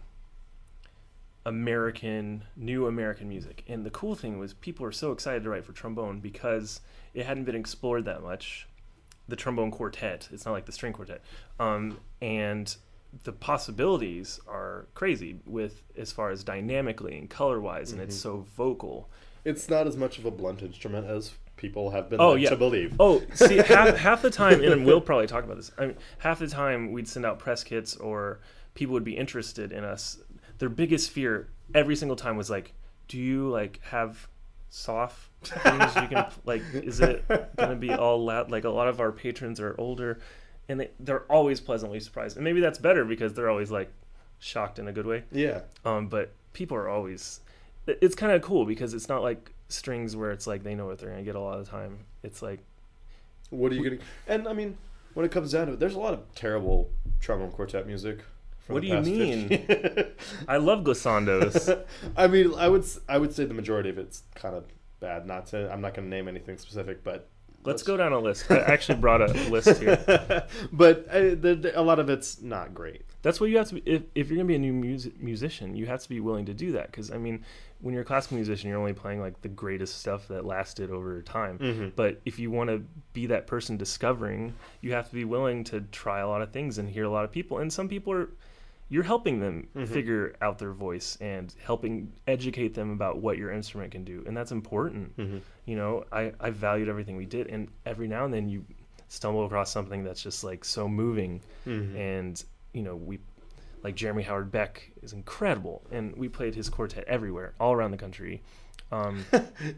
American, new American music. And the cool thing was people were so excited to write for trombone because it hadn't been explored that much. The trombone quartet, it's not like the string quartet. Um, and the possibilities are crazy with as far as dynamically and color wise, and it's Mhm. so vocal. It's not as much of a blunt instrument as people have been Oh, led yeah. to believe. Oh, see, half, half the time, and we'll probably talk about this. I mean, half the time we'd send out press kits or people would be interested in us. Their biggest fear every single time was like, do you like have soft things you can like, is it going to be all loud? Like a lot of our patrons are older and they, they're always pleasantly surprised. And maybe that's better because they're always like shocked in a good way. Yeah. Um, but people are always, it- it's kind of cool because it's not like strings where it's like they know what they're gonna get a lot of the time. It's like, What are you getting? And I mean, when it comes down to it, there's a lot of terrible trombone quartet music. from what the do you past mean? fifty I love glissandos. I mean, I would s- I would say the majority of it's kind of bad. Not to, I'm not going to name anything specific, but Let's go down a list. I actually brought a list here. but uh, the, the, a lot of it's not great. That's what you have to be. If, if you're going to be a new music, musician, you have to be willing to do that. Because, I mean, when you're a classical musician, you're only playing like the greatest stuff that lasted over time. Mm-hmm. But if you want to be that person discovering, you have to be willing to try a lot of things and hear a lot of people. And some people are, you're helping them Mhm. figure out their voice and helping educate them about what your instrument can do. And that's important. Mm-hmm. You know, I, I valued everything we did. And every now and then you stumble across something that's just like so moving. Mm-hmm. And, you know, we, like Jeremy Howard Beck is incredible. And we played his quartet everywhere, all around the country. Um,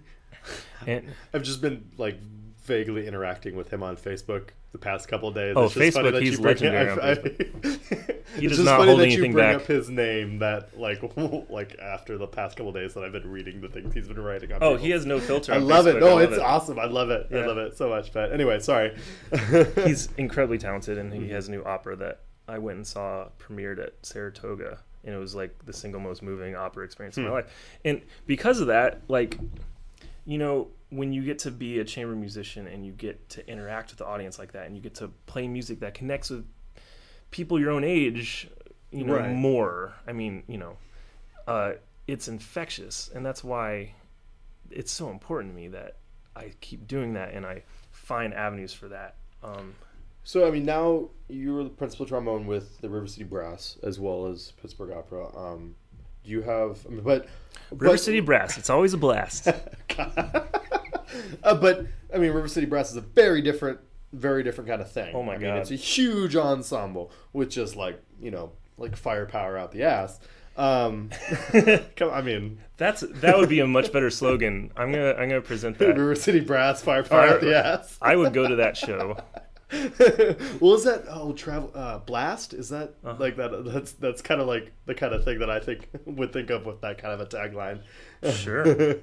and I've just been like vaguely interacting with him on Facebook the past couple of days. Oh, It's just funny Facebook, that he's you bring- legendary on I- I- He it's does just not funny hold that anything you bring back. up his name. That like like after the past couple of days that I've been reading the things he's been writing on. oh, people. he has no filter. I on love Facebook. it. No, I love it's it. awesome. I love it. I Yeah. love it so much. But anyway, sorry. He's incredibly talented, and he Mhm. has a new opera that I went and saw premiered at Saratoga, and it was like the single most moving opera experience of Hmm. my life. And because of that, like, you know, when you get to be a chamber musician and you get to interact with the audience like that, and you get to play music that connects with people your own age, you know, Right. more. I mean, you know, uh, it's infectious, and that's why it's so important to me that I keep doing that and I find avenues for that. Um, So I mean, now you're the principal trombone with the River City Brass as well as Pittsburgh Opera. Um, do you have? I mean, but River but, City Brass, it's always a blast. uh, but I mean, River City Brass is a very different, very different kind of thing. Oh my I mean, God. it's a huge ensemble with just like you know, like firepower out the ass. Um, come, I mean, That's that would be a much better slogan. I'm gonna I'm gonna present that. River City Brass, firepower Fire- out the ass. I would go to that show. Well, is that oh travel uh, blast? Is that Uh-huh. like that? That's that's kind of like the kind of thing that I think would think of with that kind of a tagline. Sure.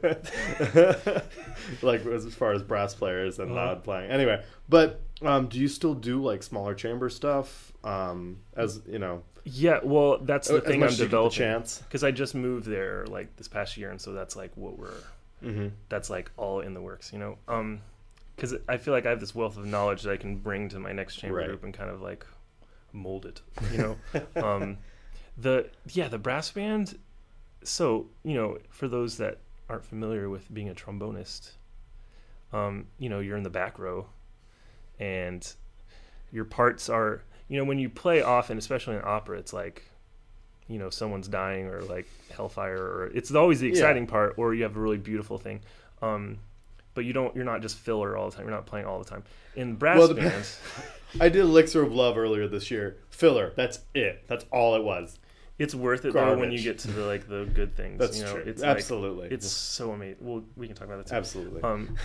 Like as far as brass players and Uh-huh. loud playing. Anyway, but um, do you still do like smaller chamber stuff? Um, as you know, Yeah, well, that's the as thing much I'm as you get the developing. chance. Because I just moved there like this past year, and so that's like what we're Mm-hmm. that's like all in the works, you know. Um, because I feel like I have this wealth of knowledge that I can bring to my next chamber Right. group and kind of like mold it, you know. um, the yeah, the brass band. So you know, for those that aren't familiar with being a trombonist, um, you know, you're in the back row, and your parts are, you know, when you play often, especially in opera, it's like, you know, someone's dying or like hellfire, or it's always the exciting part, or you have a really beautiful thing. Um, but you don't, you're not just filler all the time. You're not playing all the time. In brass Well, the- bands, I did Elixir of Love earlier this year. Filler. That's it. That's all it was. it's worth it though when you Garbage. get to the like the good things. That's you know, true. It's Absolutely. Like, it's so amazing. Well, we can talk about that too. Absolutely. Um,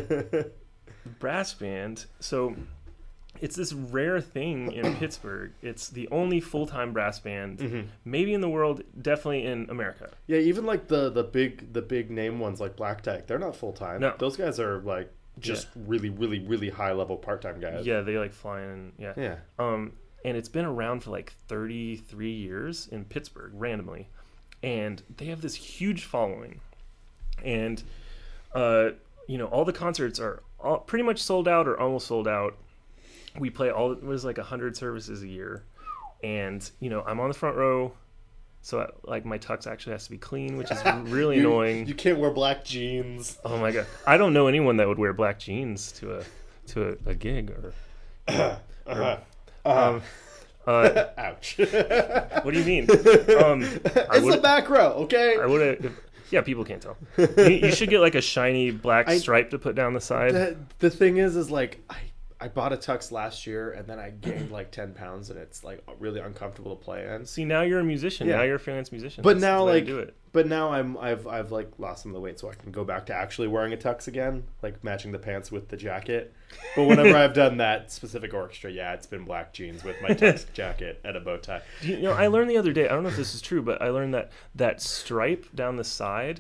brass band. So it's this rare thing in Pittsburgh. It's the only full-time brass band, Mhm. maybe in the world, definitely in America. Yeah, even like the the big the big name ones like Black Tech, they're not full time. No. Those guys are like just really really really high level part time guys. Yeah, they like fly in. Yeah. Yeah. Um, and it's been around for like thirty-three years in Pittsburgh, randomly, and they have this huge following, and uh, you know, all the concerts are all pretty much sold out or almost sold out. We play all it was like a hundred services a year, and you know, I'm on the front row, so I, like my tux actually has to be clean, which is really You- annoying. You can't wear black jeans. Oh my god, I don't know anyone that would wear black jeans to a to a, a gig or. Uh-huh. Um, uh, Ouch. what do you mean? Um, I it's would, the back row, okay? I would have. Yeah, people can't tell. You, you should get like a shiny black I- stripe to put down the side. the, the thing is, is like I, I bought a tux last year and then I gained like ten pounds and it's like really uncomfortable to play in. See, now you're a musician. Yeah. Now you're a freelance musician. But That's now the way to like, do it. but now I'm I've I've like lost some of the weight so I can go back to actually wearing a tux again, like matching the pants with the jacket. But whenever I've done that specific orchestra, yeah, it's been black jeans with my tux jacket and a bow tie. You know, I learned the other day. I don't know if this is true, but I learned that that stripe down the side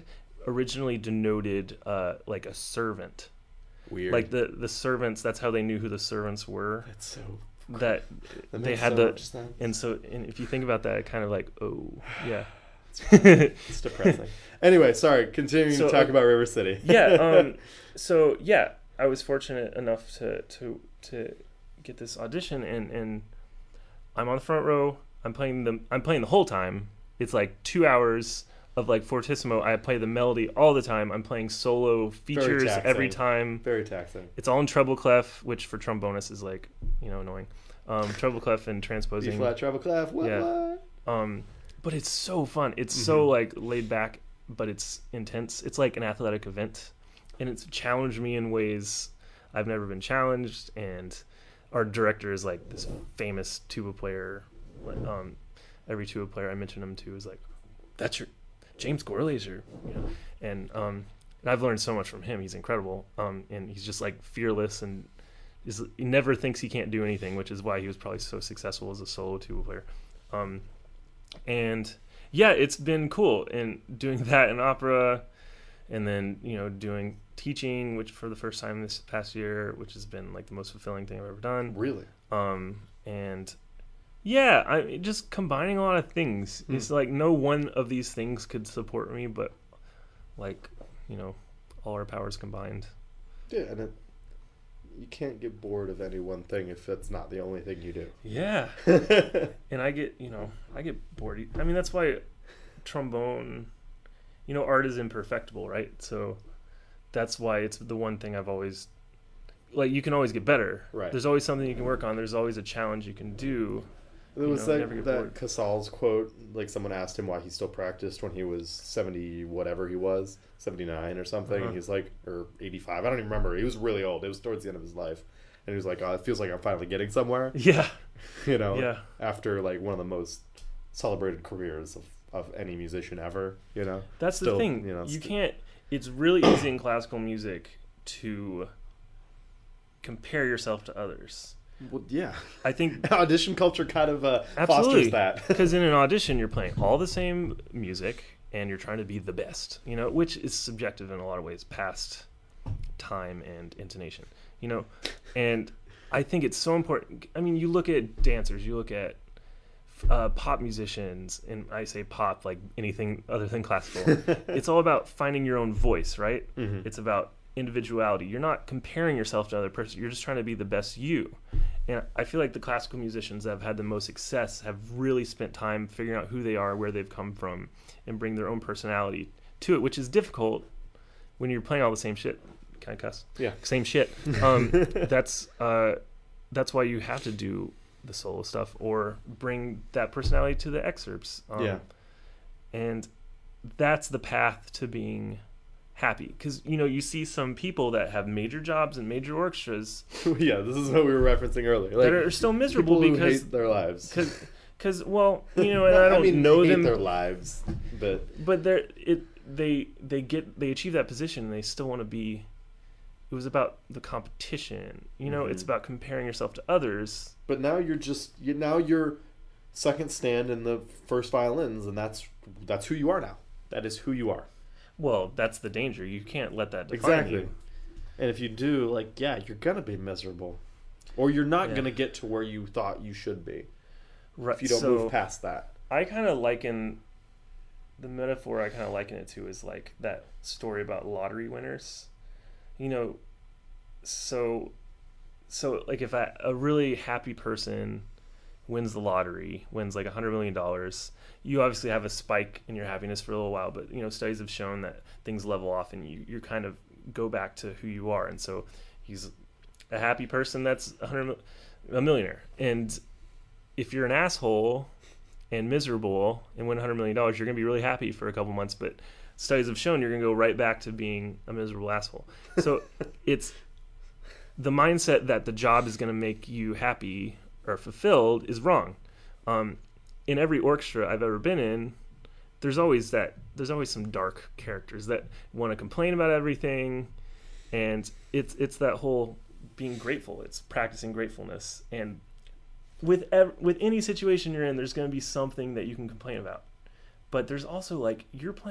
originally denoted uh, like a servant. Weird. Like the the servants, that's how they knew who the servants were. That's so. That, That they makes had so the much sense. and so and if you think about that, it kind of like oh yeah. It's depressing. Anyway, sorry. Continuing So, to talk uh, about River City. yeah. Um. So yeah, I was fortunate enough to to to get this audition, and and I'm on the front row. I'm playing the I'm playing the whole time. It's like two hours of like fortissimo. I play the melody all the time. I'm playing solo features taxing. every time. Very taxing. It's all in treble clef, which for trombonists is like, you know, annoying. Um, treble clef and B transposing. flat, treble clef. What? Yeah. What? Um, but it's so fun. It's Mhm. so like laid back, but it's intense. It's like an athletic event, and it's challenged me in ways I've never been challenged. And our director is like this famous tuba player. Like, Um, every tuba player I mention him to is like, that's your James Gorlaser, you know. And um, and I've learned so much from him. He's incredible. Um, and he's just like fearless and is he never thinks he can't do anything, which is why he was probably so successful as a solo tuba player. Um, and yeah, it's been cool and doing that in opera, and then you know doing teaching, which for the first time this past year, which has been like the most fulfilling thing I've ever done. Really? Um, and yeah, I just combining a lot of things. Hmm. It's like no one of these things could support me, but like you know, all our powers combined. Yeah, and it, you can't get bored of any one thing if it's not the only thing you do. Yeah. And I get, you know, I get bored. I mean, that's why trombone, you know, art is imperfectible, right? So that's why it's the one thing I've always, like, you can always get better. Right. There's always something you can work on. There's always a challenge you can do. There You was know, that, never get that bored. Casals quote, like someone asked him why he still practiced when he was seventy, whatever he was, seventy-nine or something. Uh-huh. And he's like, or eighty-five, I don't even remember. He was really old. It was towards the end of his life. And he was like, oh, it feels like I'm finally getting somewhere, Yeah. you know, Yeah. after like one of the most celebrated careers of, of any musician ever, you know. That's Still, the thing. you know, you st- can't, it's really easy in classical music to compare yourself to others. Well, yeah. I think Audition culture kind of uh, Absolutely. fosters that. because in an audition you're playing all the same music and you're trying to be the best, you know, which is subjective in a lot of ways, past time and intonation, you know. And I think it's so important. I mean, you look at dancers, you look at uh, pop musicians, and I say pop like anything other than classical. It's all about finding your own voice, right? Mhm. It's about individuality. You're not comparing yourself to another person. You're just trying to be the best you. And I feel like the classical musicians that have had the most success have really spent time figuring out who they are, where they've come from, and bring their own personality to it, which is difficult when you're playing all the same shit. Can I cuss? Yeah. Same shit. Um, that's uh, that's why you have to do the solo stuff or bring that personality to the excerpts. Um, Yeah. And that's the path to being happy, because you know you see some people that have major jobs and major orchestras Yeah, this is what we were referencing earlier. Like, that are still miserable people who because hate their lives. because because well you know and Well, I don't mean, know hate them their lives, but but they're it they they get they achieve that position and they still want to be. It was about the competition, you know. Mhm. It's about comparing yourself to others. but now you're just you now you're second stand in the first violins, and that's that's who you are now. That is who you are. Well, that's the danger. You can't let that define Exactly. you. And if you do, like, yeah, you're gonna be miserable, or you're not Yeah. gonna get to where you thought you should be Right. if you don't so move past that. I kind of liken the metaphor. I kind of liken it to is like that story about lottery winners. You know, so so like if I, a really happy person wins the lottery, wins like a hundred million dollars, you obviously have a spike in your happiness for a little while. But you know, studies have shown that things level off, and you you kind of go back to who you are. And so he's a happy person that's a hundred a millionaire, and if you're an asshole and miserable and win one hundred million dollars, you're going to be really happy for a couple months, but studies have shown you're going to go right back to being a miserable asshole. So it's the mindset that the job is going to make you happy or fulfilled is wrong. Um, in every orchestra I've ever been in, there's always that there's always some dark characters that want to complain about everything, and it's it's that whole being grateful. It's practicing gratefulness. And with ev- with any situation you're in, there's going to be something that you can complain about. But there's also like you're playing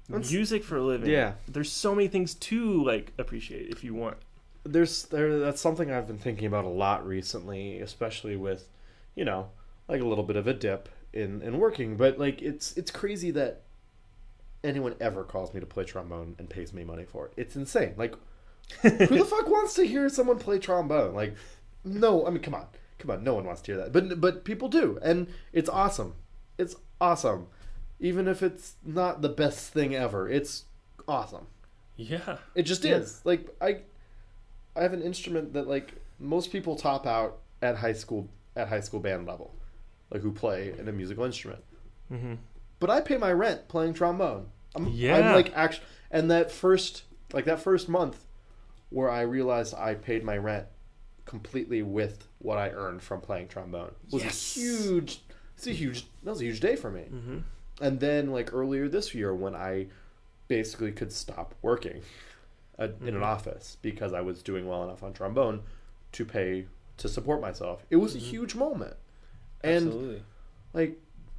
That's- music for a living. Yeah. There's so many things to like appreciate if you want. There's there that's something I've been thinking about a lot recently, especially with, you know, like a little bit of a dip in in working, but like it's it's crazy that anyone ever calls me to play trombone and pays me money for it. It's insane. Like, who the fuck wants to hear someone play trombone? Like, no, I mean, come on. Come on, no one wants to hear that. But but people do, and it's awesome. It's awesome. Even if it's not the best thing ever, it's awesome. Yeah. It just Yeah. is. Like I I have an instrument that like most people top out at high school at high school band level, like who play in a musical instrument. Mm-hmm. But I pay my rent playing trombone. I'm, Yeah. I'm like actually, and that first like that first month where I realized I paid my rent completely with what I earned from playing trombone was Yes. a huge. It's a huge. That was a huge day for me. Mm-hmm. And then like earlier this year when I basically could stop working uh, in an Mhm. office because I was doing well enough on trombone to pay to support myself. It was Mhm. a huge moment. And Absolutely. like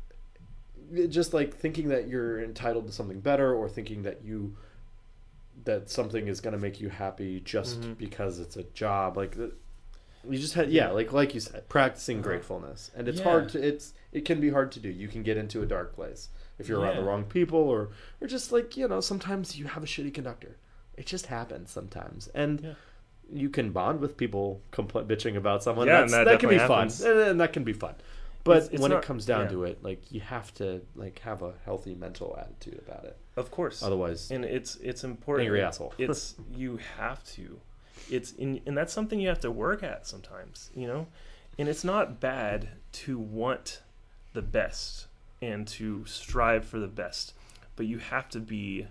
it just like thinking that you're entitled to something better or thinking that you that something is going to make you happy just Mhm. because it's a job like the- you just had yeah like like you said practicing Uh-huh. gratefulness and it's Yeah. hard to it's it can be hard to do. You can get into a dark place if you're around the Yeah. wrong people or or just like you know sometimes you have a shitty conductor. It just happens sometimes and Yeah. you can bond with people compl- bitching about someone. Yeah, That's, and that that can be definitely fun happens. and, and that can be fun. But It's- it's when not- it comes down yeah. to it, like you have to like have a healthy mental attitude about it. Of course. Otherwise, And it's it's important. angry asshole. It's you have to. It's in, and that's something you have to work at sometimes, you know? And it's not bad to want the best and to strive for the best, but you have to be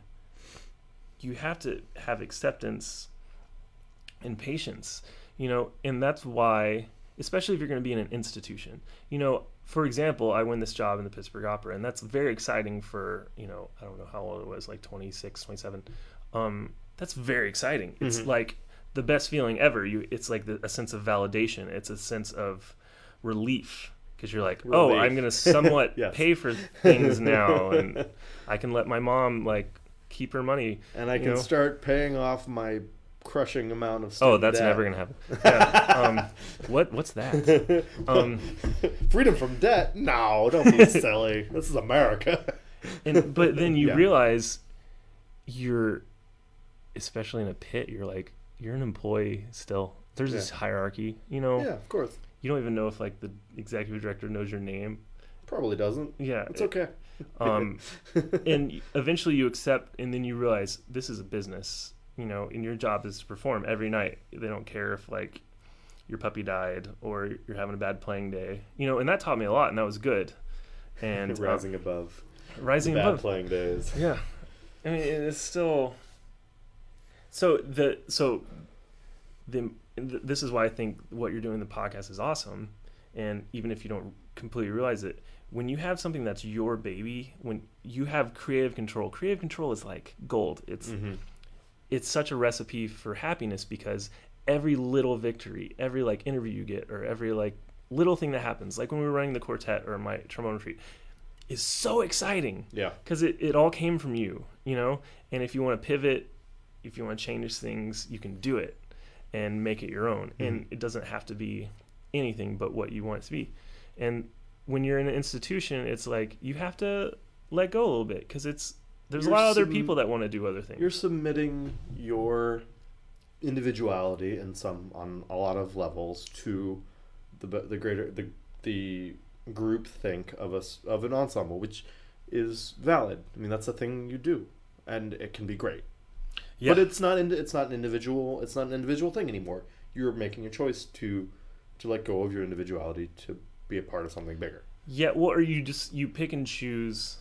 you have to have acceptance and patience, you know, and that's why especially if you're going to be in an institution. You know, for example, I win this job in the Pittsburgh Opera, and that's very exciting for, you know, I don't know how old it was, like twenty-six, twenty-seven. Um, that's very exciting. It's Mhm. like the best feeling ever. You, it's like the, a sense of validation. It's a sense of relief because you're like, oh, Relief. I'm going to somewhat Yes. pay for things now, and I can let my mom like keep her money. and I you can know? start paying off my crushing amount of Oh, student that's debt. never gonna happen. Yeah. Um, what? What's that? Um, Freedom from debt? No, don't be silly. This is America. and but then you Yeah. realize you're, especially in a pit, you're like you're an employee still. There's this Yeah. hierarchy, you know. Yeah, of course. You don't even know if like the executive director knows your name. Probably doesn't. Yeah. It's okay. Um, and eventually you accept, and then you realize this is a business, you know, and your job is to perform every night. They don't care if like your puppy died or you're having a bad playing day, you know, and that taught me a lot, and that was good. And uh, rising above rising bad above, playing days. yeah. I mean, it's still so the so the th- this is why I think what you're doing in the podcast is awesome, and even if you don't completely realize it, when you have something that's your baby, when you have creative control, creative control is like gold. It's Mm-hmm. it's such a recipe for happiness because every little victory, every like interview you get, or every like little thing that happens, like when we were running the quartet or my trombone retreat, is so exciting Yeah. because it, it all came from you, you know. And if you want to pivot, if you want to change things, you can do it and make it your own. Mhm. And it doesn't have to be anything but what you want it to be. And when you're in an institution, it's like you have to let go a little bit because it's there's You're a lot of other sub- people that want to do other things. You're submitting your individuality in some on a lot of levels to the the greater the the group think of us of an ensemble, which is valid. I mean, that's a thing you do, and it can be great. Yeah. But it's not in, it's not an individual it's not an individual thing anymore. You're making a choice to to let go of your individuality to be a part of something bigger. Yeah, well, or you just you pick and choose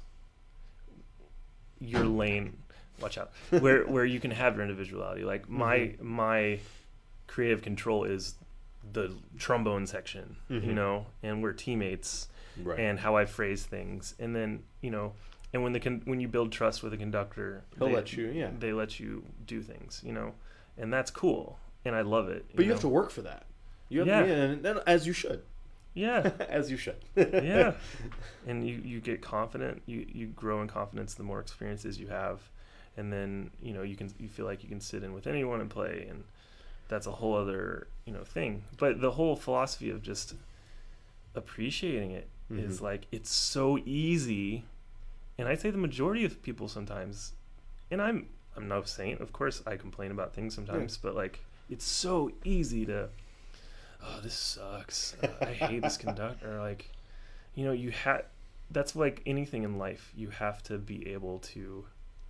your lane. Watch out, where where you can have your individuality. Like my Mhm. my creative control is the trombone section, you Mhm. know, and we're teammates, Right. and how I phrase things, and then you know, and when the con- when you build trust with a conductor, He'll they, let you, yeah. they let you do things, you know, and that's cool, and I love it. But you know? have to work for that. You have Yeah. to, and, and as you should. Yeah. As you should. Yeah. And you, you get confident. You, you grow in confidence the more experiences you have. And then, you know, you can you feel like you can sit in with anyone and play, and that's a whole other, you know, thing. But the whole philosophy of just appreciating it mm-hmm. is like, it's so easy. And I'd say the majority of people sometimes, and I'm I'm no saint, of course I complain about things sometimes, yeah. but like, it's so easy to, oh, this sucks. Uh, I hate this conductor. Like, you know, you had, that's like anything in life. You have to be able to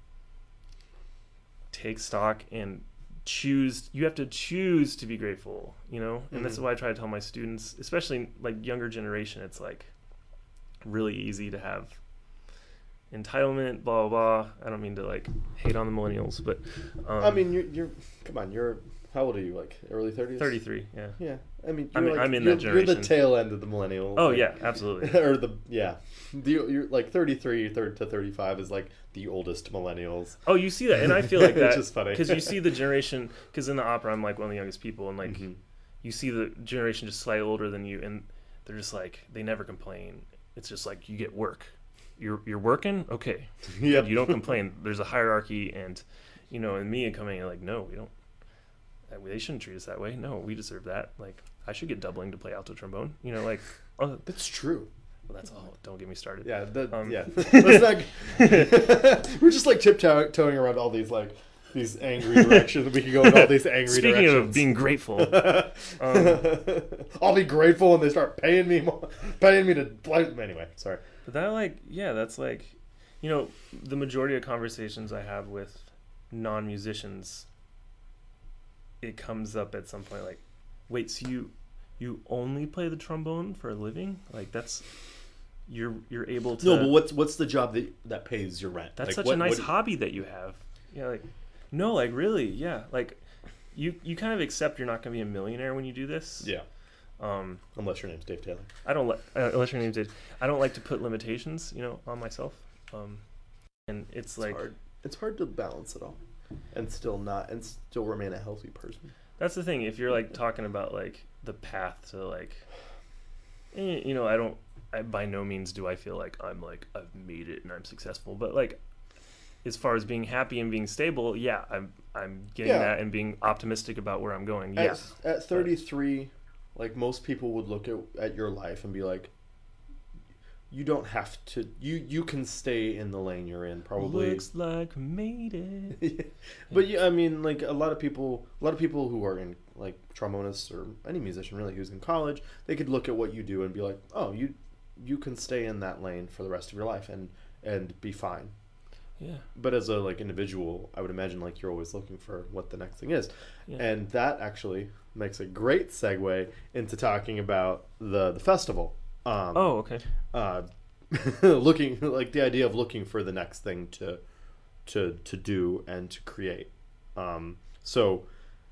take stock and choose. You have to choose to be grateful, you know? And mm-hmm. that's what I try to tell my students, especially like younger generation. It's like really easy to have entitlement, blah, blah, blah. I don't mean to like hate on the millennials, but um, I mean, you're, you're, come on, you're, how old are you? Like early thirties? thirty-three, yeah. Yeah. I mean, I'm, like, I'm in you're, that generation. You're the tail end of the millennial. Oh, like, yeah, absolutely. or the, yeah. The, you're like thirty-three third to thirty-five is like the oldest millennials. Oh, you see that. And I feel like that. It's just funny. Because you see the generation, because in the opera, I'm like one of the youngest people. And like, mm-hmm. you see the generation just slightly older than you. And they're just like, they never complain. It's just like, you get work. You're you're working? Okay. Yep. You don't complain. There's a hierarchy. And, you know, and me coming in like, no, we don't. They shouldn't treat us that way. No, we deserve that. Like, I should get doubling to play alto trombone. You know, like, oh, that's true. Well, that's all. Don't get me started. Yeah, the, um, yeah. Let's not, we're just like tiptoeing around all these like these angry directions. We can go in all these angry Speaking directions. Speaking of being grateful, um, I'll be grateful when they start paying me more, paying me to play. Anyway, sorry. But that like, yeah, that's like, you know, the majority of conversations I have with non-musicians, it comes up at some point like, wait, so you you only play the trombone for a living? Like, that's you're you're able to. No, but what's what's the job that that pays your rent? That's like, such what, a nice what, hobby that you have. Yeah, like no, like really, yeah, like you you kind of accept you're not going to be a millionaire when you do this. Yeah. Um, unless your name's Dave Taylor. I don't like uh, unless your name's Dave. I don't like to put limitations, you know, on myself. Um, and it's, it's like hard. It's hard to balance it all, and still not, and still remain a healthy person. That's the thing. If you're like talking about like the path to like, eh, you know, I don't. I, by no means do I feel like I'm like I've made it and I'm successful. But like, as far as being happy and being stable, yeah, I'm I'm getting yeah. that and being optimistic about where I'm going. Yeah. At, at thirty-three, but, like most people would look at at your life and be like, you don't have to. You you can stay in the lane you're in. Probably looks like we made it. But yeah, I mean, like a lot of people, a lot of people who are in like trombonists or any musician really who's in college, they could look at what you do and be like, oh, you you can stay in that lane for the rest of your life and and be fine. Yeah. But as a like individual, I would imagine like you're always looking for what the next thing is, yeah. and that actually makes a great segue into talking about the the festival. Um, oh, okay. Uh, looking like the idea of looking for the next thing to to to do and to create. Um, so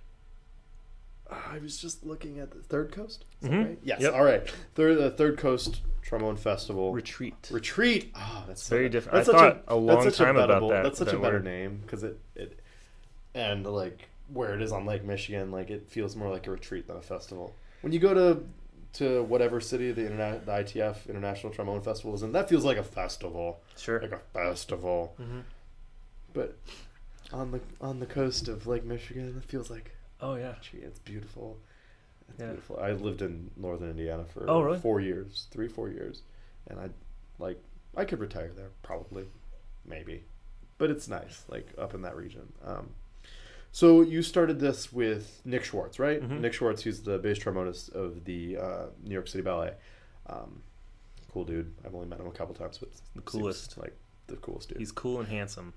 I was just looking at the Third Coast. Is mm-hmm. that right? Yes. Yep. All right. Third the Third Coast Trombone Festival. Retreat. Retreat. Oh, that's very so, different. That's I such thought a, a long that's such time a bettable, about that. That's such that a better word. name because it it and like where it is on Lake Michigan, like it feels more like a retreat than a festival. When you go to to whatever city the internet the I T F International Trombone Festival is in, that feels like a festival. Sure. Like a festival. Mm-hmm. But on the on the coast of Lake Michigan, it feels like, oh yeah, gee, it's beautiful. It's yeah. beautiful. I lived in northern Indiana for oh, really? four years, three, four years. And I like I could retire there probably. Maybe. But it's nice, like up in that region. Um So you started this with Nick Schwartz, right? Mm-hmm. Nick Schwartz, who's the bass trombonist of the uh, New York City Ballet. Um, cool dude. I've only met him a couple times, but the coolest, like the coolest dude. He's cool and handsome.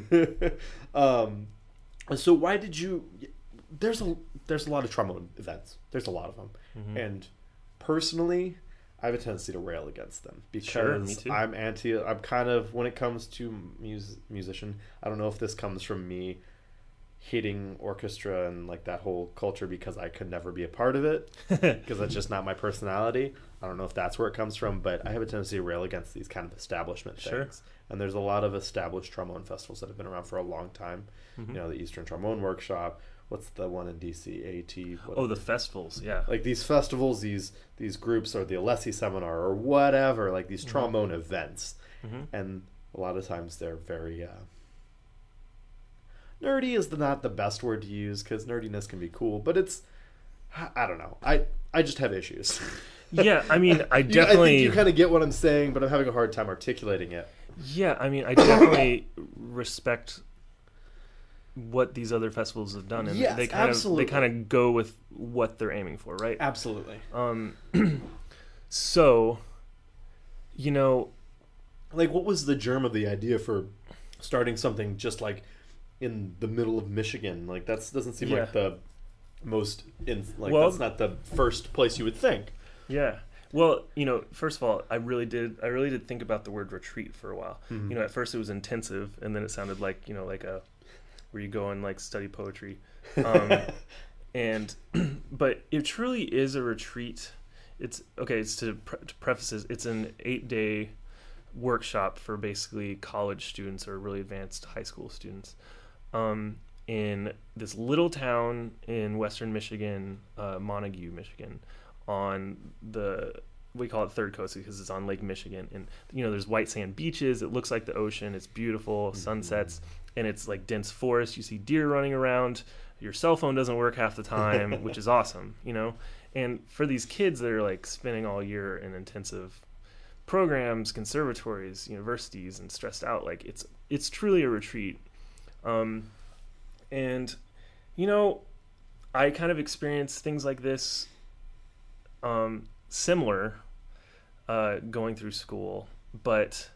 um, so why did you? There's a there's a lot of trombone events. There's a lot of them, mm-hmm. and personally, I have a tendency to rail against them because sure, me too. I'm anti. I'm kind of when it comes to mus- musician. I don't know if this comes from me hating orchestra and like that whole culture because I could never be a part of it because that's just not my personality. I don't know if that's where it comes from, but I have a tendency to rail against these kind of establishment sure. things. And there's a lot of established trombone festivals that have been around for a long time. Mm-hmm. You know, the Eastern Trombone Workshop what's the one in D C? A T. Oh, the festivals, yeah. Like these festivals, these these groups, or the Alessi seminar, or whatever. Like these Mhm. trombone events, hmm and a lot of times they're very uh, nerdy. Is the, not the best word to use because nerdiness can be cool, but it's I don't know. I I just have issues. Yeah, I mean, I You- definitely. I think you kind of get what I'm saying, but I'm having a hard time articulating it. Yeah, I mean, I definitely respect what these other festivals have done, and Yes, they kind absolutely. of they kind of go with what they're aiming for, right? Absolutely. Um, so, you know, Like, what was the germ of the idea for starting something just like in the middle of Michigan? Like, that doesn't seem Yeah. like the most in like Well- that's not the first place you would think. yeah. Well, you know, first of all, I really did I really did think about the word retreat for a while. Mhm. You know, at first it was intensive, and then it sounded like, you know, like a where you go and like study poetry. Um, and but it truly is a retreat. It's okay. It's to, pre- to preface this, it's an eight day workshop for basically college students or really advanced high school students um, in this little town in western Michigan, uh, Montague, Michigan, on the we call it Third Coast because it's on Lake Michigan, and you know there's white sand beaches. It looks like the ocean. It's beautiful, sunsets, and it's like dense forest. You see deer running around. Your cell phone doesn't work half the time, which is awesome, you know. And for these kids that are like spending all year in intensive programs, conservatories, universities, and stressed out, like it's it's truly a retreat. Um, and you know, I kind of experienced things like this, um, similar, uh, going through school, but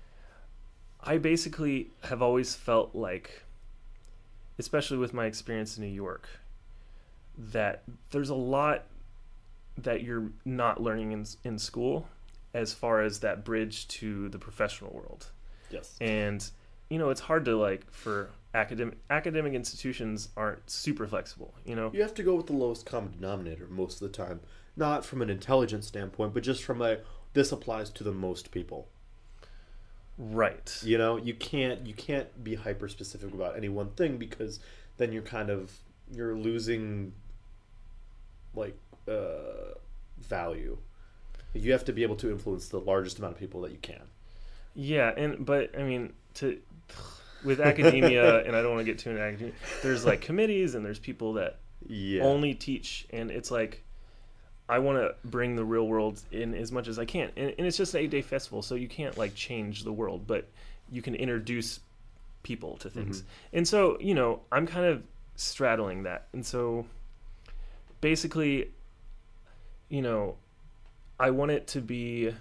I basically have always felt like, especially with my experience in New York, that there's a lot that you're not learning in in school as far as that bridge to the professional world. Yes. And you know, it's hard to like for academic academic institutions aren't super flexible, you know. You have to go with the lowest common denominator most of the time. Not from an intelligence standpoint, but just from a this applies to the most people. Right. You know, you can't you can't be hyper specific about any one thing because then you're kind of you're losing like uh, value. You have to be able to influence the largest amount of people that you can. Yeah, and but I mean to with academia, and I don't want to get too into academia. There's like committees and there's people that Yeah. only teach, and it's like I want to bring the real world in as much as I can, and, and it's just an eight day festival, so you can't like change the world, but you can introduce people to things. Mhm. And so you know I'm kind of straddling that, and so basically, you know, I want it to be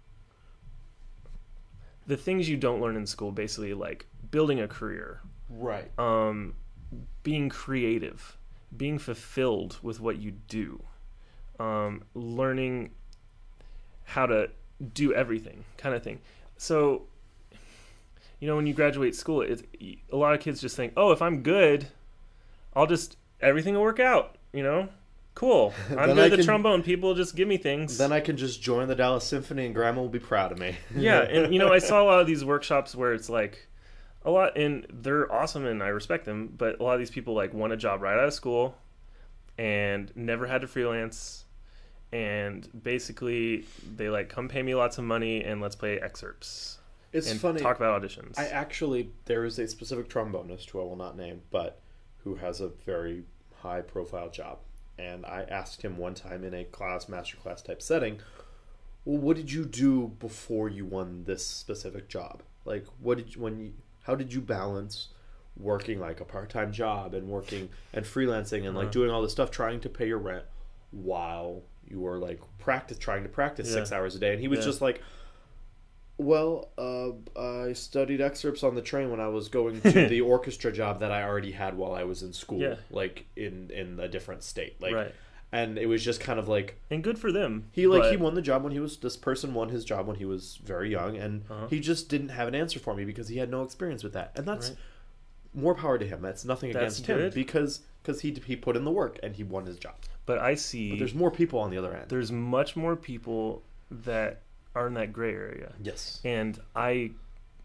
the things you don't learn in school, basically like building a career, Right. um, being creative, being fulfilled with what you do, um, learning how to do everything kind of thing. So, you know, when you graduate school, it's, a lot of kids just think, oh, if I'm good, I'll just, everything will work out, you know? Cool. I'm Then good I at the can- trombone. People just give me things. Then I can just join the Dallas Symphony and Grandma will be proud of me. Yeah, and you know, I saw a lot of these workshops where it's like a lot, and they're awesome, and I respect them. But a lot of these people like want a job right out of school, and never had to freelance, and basically they like come pay me lots of money and let's play excerpts It's and funny. talk about auditions. I actually there is a specific trombonist who I will not name, but who has a very high profile job. And I asked him one time in a class, master class type setting, well, what did you do before you won this specific job? Like, what did you, when you, how did you balance working like a part time job and working and freelancing and like Uh. doing all this stuff, trying to pay your rent while you were like practice, trying to practice Yeah. six hours a day? And he was Yeah. just like, well, uh, I studied excerpts on the train when I was going to the orchestra job that I already had while I was in school, Yeah. like in, in a different state. Like, right, and it was just kind of like and good for them. he like but- he won the job when he was this person won his job when he was very young, and Uh-huh. he just didn't have an answer for me because he had no experience with that, and that's Right. more power to him. That's nothing That's against him good. because because he he put in the work and he won his job. But I see But there's more people on the other end. there's much more people that are in that gray area. Yes. And I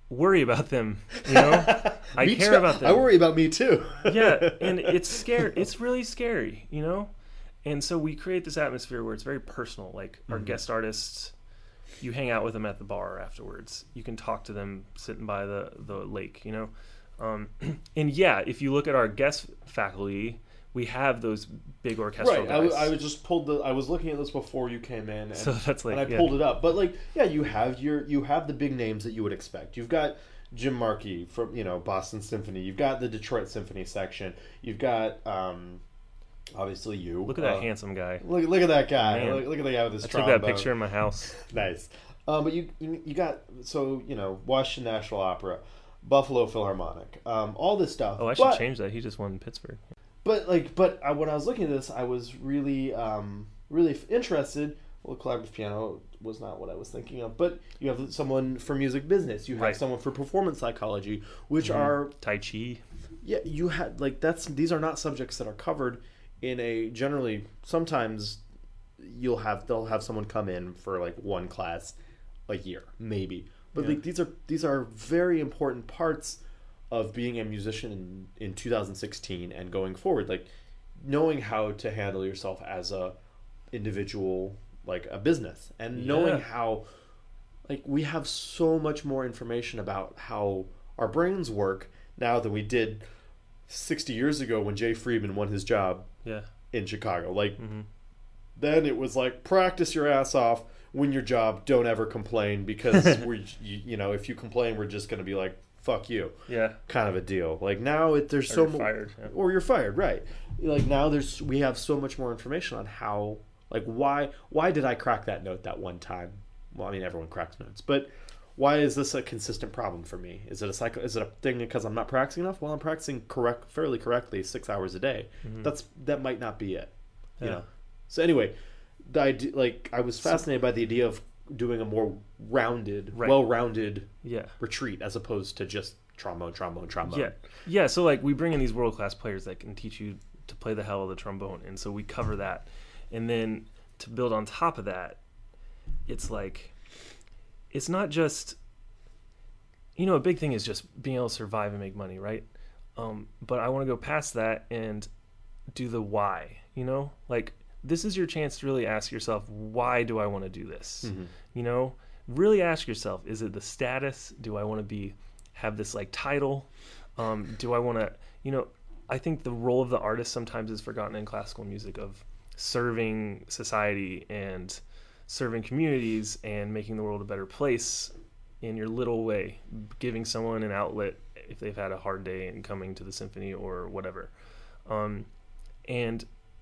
worry about them. You know, I Me care too. about them. I worry about me too. Yeah, and it's scary. It's really scary, you know? And so we create this atmosphere where it's very personal. Like our Mhm. guest artists, you hang out with them at the bar afterwards. You can talk to them sitting by the, the lake, you know? Um, and yeah, if you look at our guest faculty, we have those big orchestral Right. I, w- guys. I was just pulled the. I was looking at this before you came in, and, So that's like, and I yeah. pulled it up. But like, yeah, you have your you have the big names that you would expect. You've got Jim Markey from you know Boston Symphony. You've got the Detroit Symphony section. You've got um, obviously you. Look at that Uh, handsome guy. Look, look at that guy. Man. Look, look at the guy with his I took trombone. that picture in my house. Nice. Um, but you, you you got so you know Washington National Opera, Buffalo Philharmonic, um, all this stuff. Oh, I should but, change that. He just won in Pittsburgh. But like, but I, when I was looking at this, I was really um, really f- interested. Well, collaborative piano was not what I was thinking of, but you have someone for music business. You have Right. someone for performance psychology, which Mhm. are Tai Chi. yeah. You had like that's these are not subjects that are covered in a generally. Sometimes you'll have they'll have someone come in for like one class a year maybe, but Yeah. like these are these are very important parts of being a musician in, in two thousand sixteen and going forward, like knowing how to handle yourself as a individual, like a business, and knowing Yeah. how like we have so much more information about how our brains work now than we did sixty years ago when Jay Friedman won his job Yeah. in Chicago. Like hmm then it was like practice your ass off, win your job, don't ever complain because we you, you know if you complain we're just going to be like fuck you Yeah. kind of a deal. Like now it there's Or so you're mo- fired. Yeah. or you're fired, right? Like now there's we have so much more information on how like why why did I crack that note that one time? Well, I mean everyone cracks notes, but why is this a consistent problem for me? Is it a cycle? Is it a thing because I'm not practicing enough? Well, I'm practicing correct, fairly correctly, six hours a day. Mhm. That's that might not be it, you Yeah. know. So anyway, the idea, like I was fascinated by the idea of doing a more rounded, Right. well-rounded Yeah. retreat as opposed to just trombone, trombone, trombone. Yeah. Yeah. So like we bring in these world class players that can teach you to play the hell of the trombone, and so we cover that, and then to build on top of that, it's like it's not just you know a big thing is just being able to survive and make money, right? Um, but I want to go past that and do the why. You know, like this is your chance to really ask yourself, why do I want to do this? Mhm. You know, really ask yourself, is it the status? Do I want to be have this like title? Um, do I want to, you know, I think the role of the artist sometimes is forgotten in classical music of serving society and serving communities and making the world a better place in your little way, giving someone an outlet if they've had a hard day and coming to the symphony or whatever. Um, and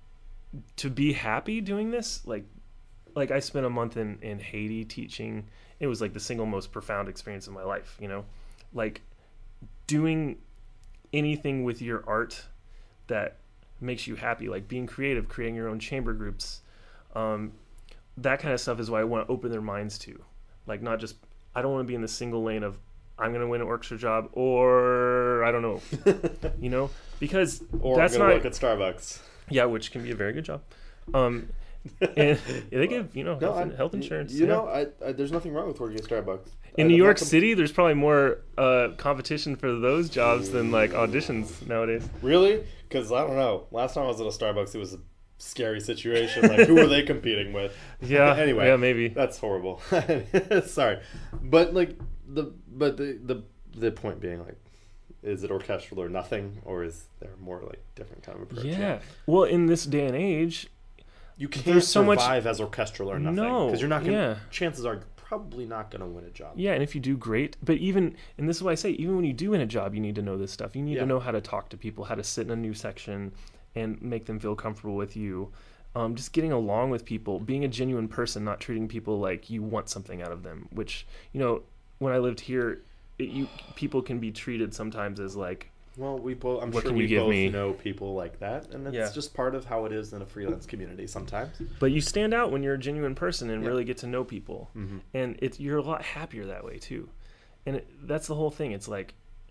to be happy doing this, like, like I spent a month in, in Haiti teaching. It was like the single most profound experience of my life, you know, like doing anything with your art that makes you happy, like being creative, creating your own chamber groups. Um, that kind of stuff is what I want to open their minds to. Like not just, I don't want to be in the single lane of I'm going to win an orchestra job or I don't know, you know, because Or that's I'm gonna not, work at Starbucks. yeah, which can be a very good job. Um, and they give, you know, No, health, I- health insurance. You yeah. know, I, I, there's nothing wrong with working at Starbucks. In I- New I'm York not com- City, there's probably more uh, competition for those jobs than like auditions nowadays. Really? Because I don't know. Last time I was at a Starbucks, it was a scary situation. Like, who were they competing with? Yeah. Anyway, Yeah, maybe. That's horrible. Sorry, but like the but the the the point being like, is it orchestral or nothing, or is there more like different kind of approach? Yeah. Well, in this day and age, You can't There's so much- survive as orchestral or nothing No, because you're not gonna. yeah. Chances are you're probably not gonna win a job. yeah, and if you do great, but even, and this is why I say, even when you do win a job, you need to know this stuff. You need Yeah. to know how to talk to people, how to sit in a new section and make them feel comfortable with you. Um, just getting along with people, being a genuine person, not treating people like you want something out of them, which, you know, when I lived here, it, you people can be treated sometimes as like, Well, we both. I'm What sure can we you give both me? know people like that, and it's Yeah. just part of how it is in a freelance community sometimes. but you stand out when you're a genuine person and Yeah. really get to know people. Mm-hmm. And it's you're a lot happier that way too, and it, that's the whole thing. It's like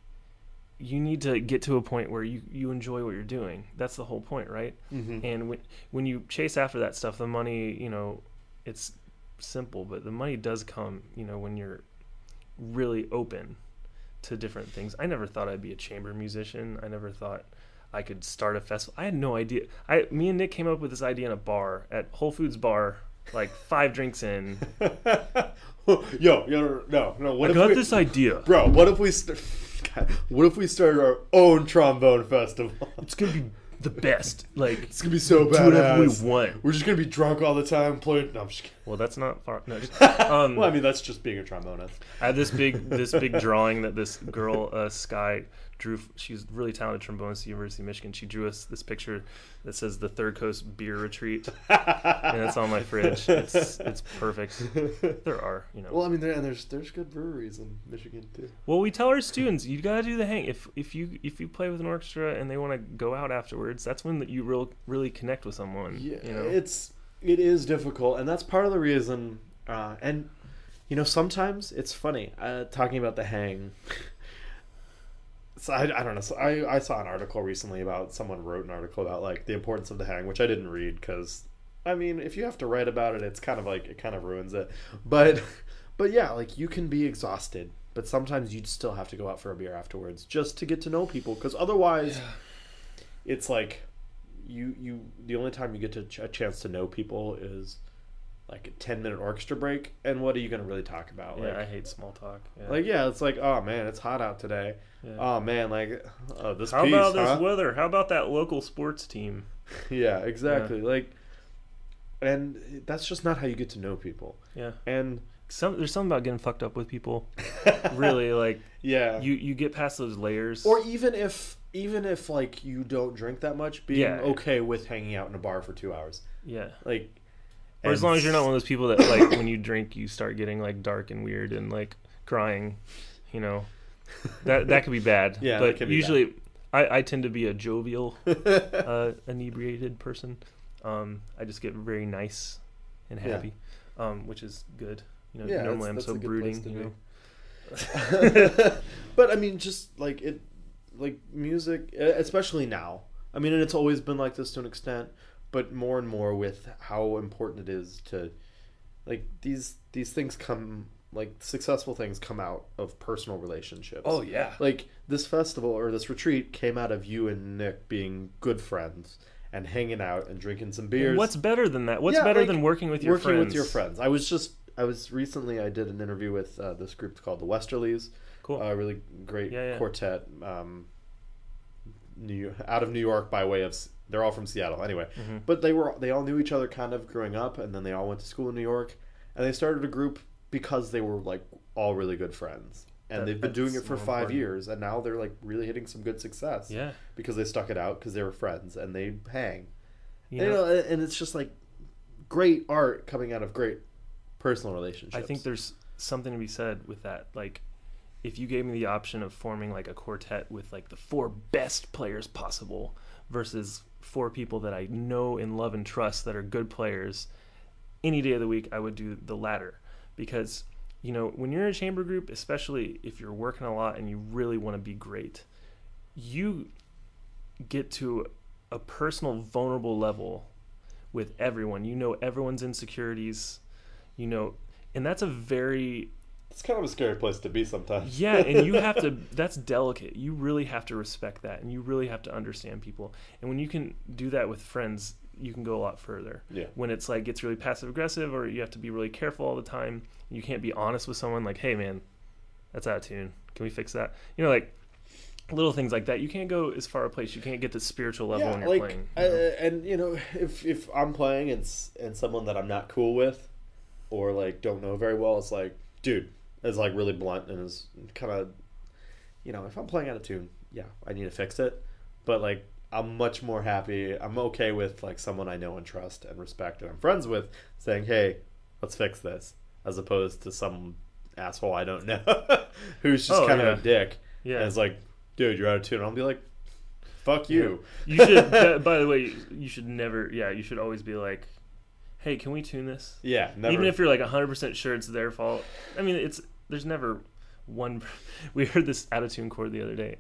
you need to get to a point where you, you enjoy what you're doing. That's the whole point, right? Mm-hmm. And when when you chase after that stuff, the money, you know, it's simple, but the money does come, you know, when you're really open to different things. I never thought I'd be a chamber musician. I never thought I could start a festival. I had no idea. I, me and Nick came up with this idea in a bar at Whole Foods bar, like five drinks in. yo, yo, no, no. What I if got we, this idea. bro? What if we, st- God, what if we started our own trombone festival? It's gonna be the best. Like It's gonna be so bad. do whatever we want. We're just gonna be drunk all the time, playing. No, I'm just kidding. Well, that's not far. No, just, um, Well, I mean, that's just being a trombonist. I had this big this big drawing that this girl uh, Sky drew. She's really talented trombonist at the University of Michigan. She drew us this picture that says the Third Coast Beer Retreat, and it's on my fridge. It's it's perfect. There are, you know. Well, I mean, there, and there's there's good breweries in Michigan too. Well, we tell our students you gotta do the hang. If if you if you play with an orchestra and they want to go out afterwards, that's when you real really connect with someone. Yeah, you know? it's it is difficult, and that's part of the reason. Uh, and you know, sometimes it's funny uh, talking about the hang. So I, I don't know. So I, I saw an article recently about someone wrote an article about like the importance of the hang, which I didn't read because, I mean, if you have to write about it, it's kind of like it kind of ruins it. But, but yeah, like you can be exhausted, but sometimes you still have to go out for a beer afterwards just to get to know people because otherwise, yeah. it's like you you the only time you get to ch- a chance to know people is like a ten minute orchestra break, and what are you gonna really talk about? Yeah, like, I hate small talk. Yeah. Like yeah, it's like oh man, it's hot out today. Yeah. Oh man, like uh, this. How piece, about huh? this weather? How about that local sports team? Yeah, exactly. Yeah. Like, and that's just not how you get to know people. Yeah, and some there's something about getting fucked up with people. Really, like yeah, you you get past those layers. Or even if even if like you don't drink that much, being yeah. okay with hanging out in a bar for two hours. Yeah, like. Or as long as you're not one of those people that, like, when you drink, you start getting, like, dark and weird and, like, crying, you know. That that could be bad. Yeah, but can be usually I, I tend to be a jovial, uh, inebriated person. Um, I just get very nice and happy, yeah. um, which is good. You know, yeah, normally I'm that's so brooding, you know. But, I mean, just, like, it, like, music, especially now. I mean, and it's always been like this to an extent. But more and more with how important it is to, like, these these things come, like, successful things come out of personal relationships. Oh, yeah. Like, this festival or this retreat came out of you and Nick being good friends and hanging out and drinking some beers. And what's better than that? What's yeah, better like, than working with your working friends? Working with your friends. I was just, I was recently, I did an interview with uh, this group called the Westerlies. Cool. A uh, really great yeah, yeah. quartet. Um, New out of New York by way of they're all from Seattle anyway, mm-hmm. but they were they all knew each other kind of growing up, and then they all went to school in New York, and they started a group because they were like all really good friends, and that, they've been doing it for five important. years, and now they're like really hitting some good success. Yeah, because they stuck it out because they were friends and they hang, you and, know, you know, and it's just like great art coming out of great personal relationships. I think there's something to be said with that, like. If you gave me the option of forming like a quartet with like the four best players possible versus four people that I know and love and trust that are good players, any day of the week I would do the latter. Because, you know, when you're in a chamber group, especially if you're working a lot and you really want to be great, you get to a personal, vulnerable level with everyone. You know everyone's insecurities, you know, and that's a very... It's kind of a scary place to be sometimes. Yeah, and you have to, that's delicate. You really have to respect that, and you really have to understand people. And when you can do that with friends, you can go a lot further. Yeah. When it's like, gets really passive aggressive, or you have to be really careful all the time, you can't be honest with someone like, hey man, that's out of tune. Can we fix that? You know, like, little things like that. You can't go as far a place. You can't get to spiritual level yeah, when you're like, playing. You know? uh, and, you know, if, if I'm playing and, and someone that I'm not cool with or, like, don't know very well, it's like, dude, is like really blunt and is kind of, you know, if I'm playing out of tune, yeah, I need to fix it. But like, I'm much more happy. I'm okay with like someone I know and trust and respect and I'm friends with saying, hey, let's fix this, as opposed to some asshole I don't know who's just oh, kind yeah. of a dick. Yeah. And it's like, dude, you're out of tune. And I'll be like, fuck you. You should, that, by the way, you should never, yeah, you should always be like, hey, can we tune this? Yeah, never. Even if you're like one hundred percent sure it's their fault. I mean, it's there's never one. We heard this out of tune chord the other day,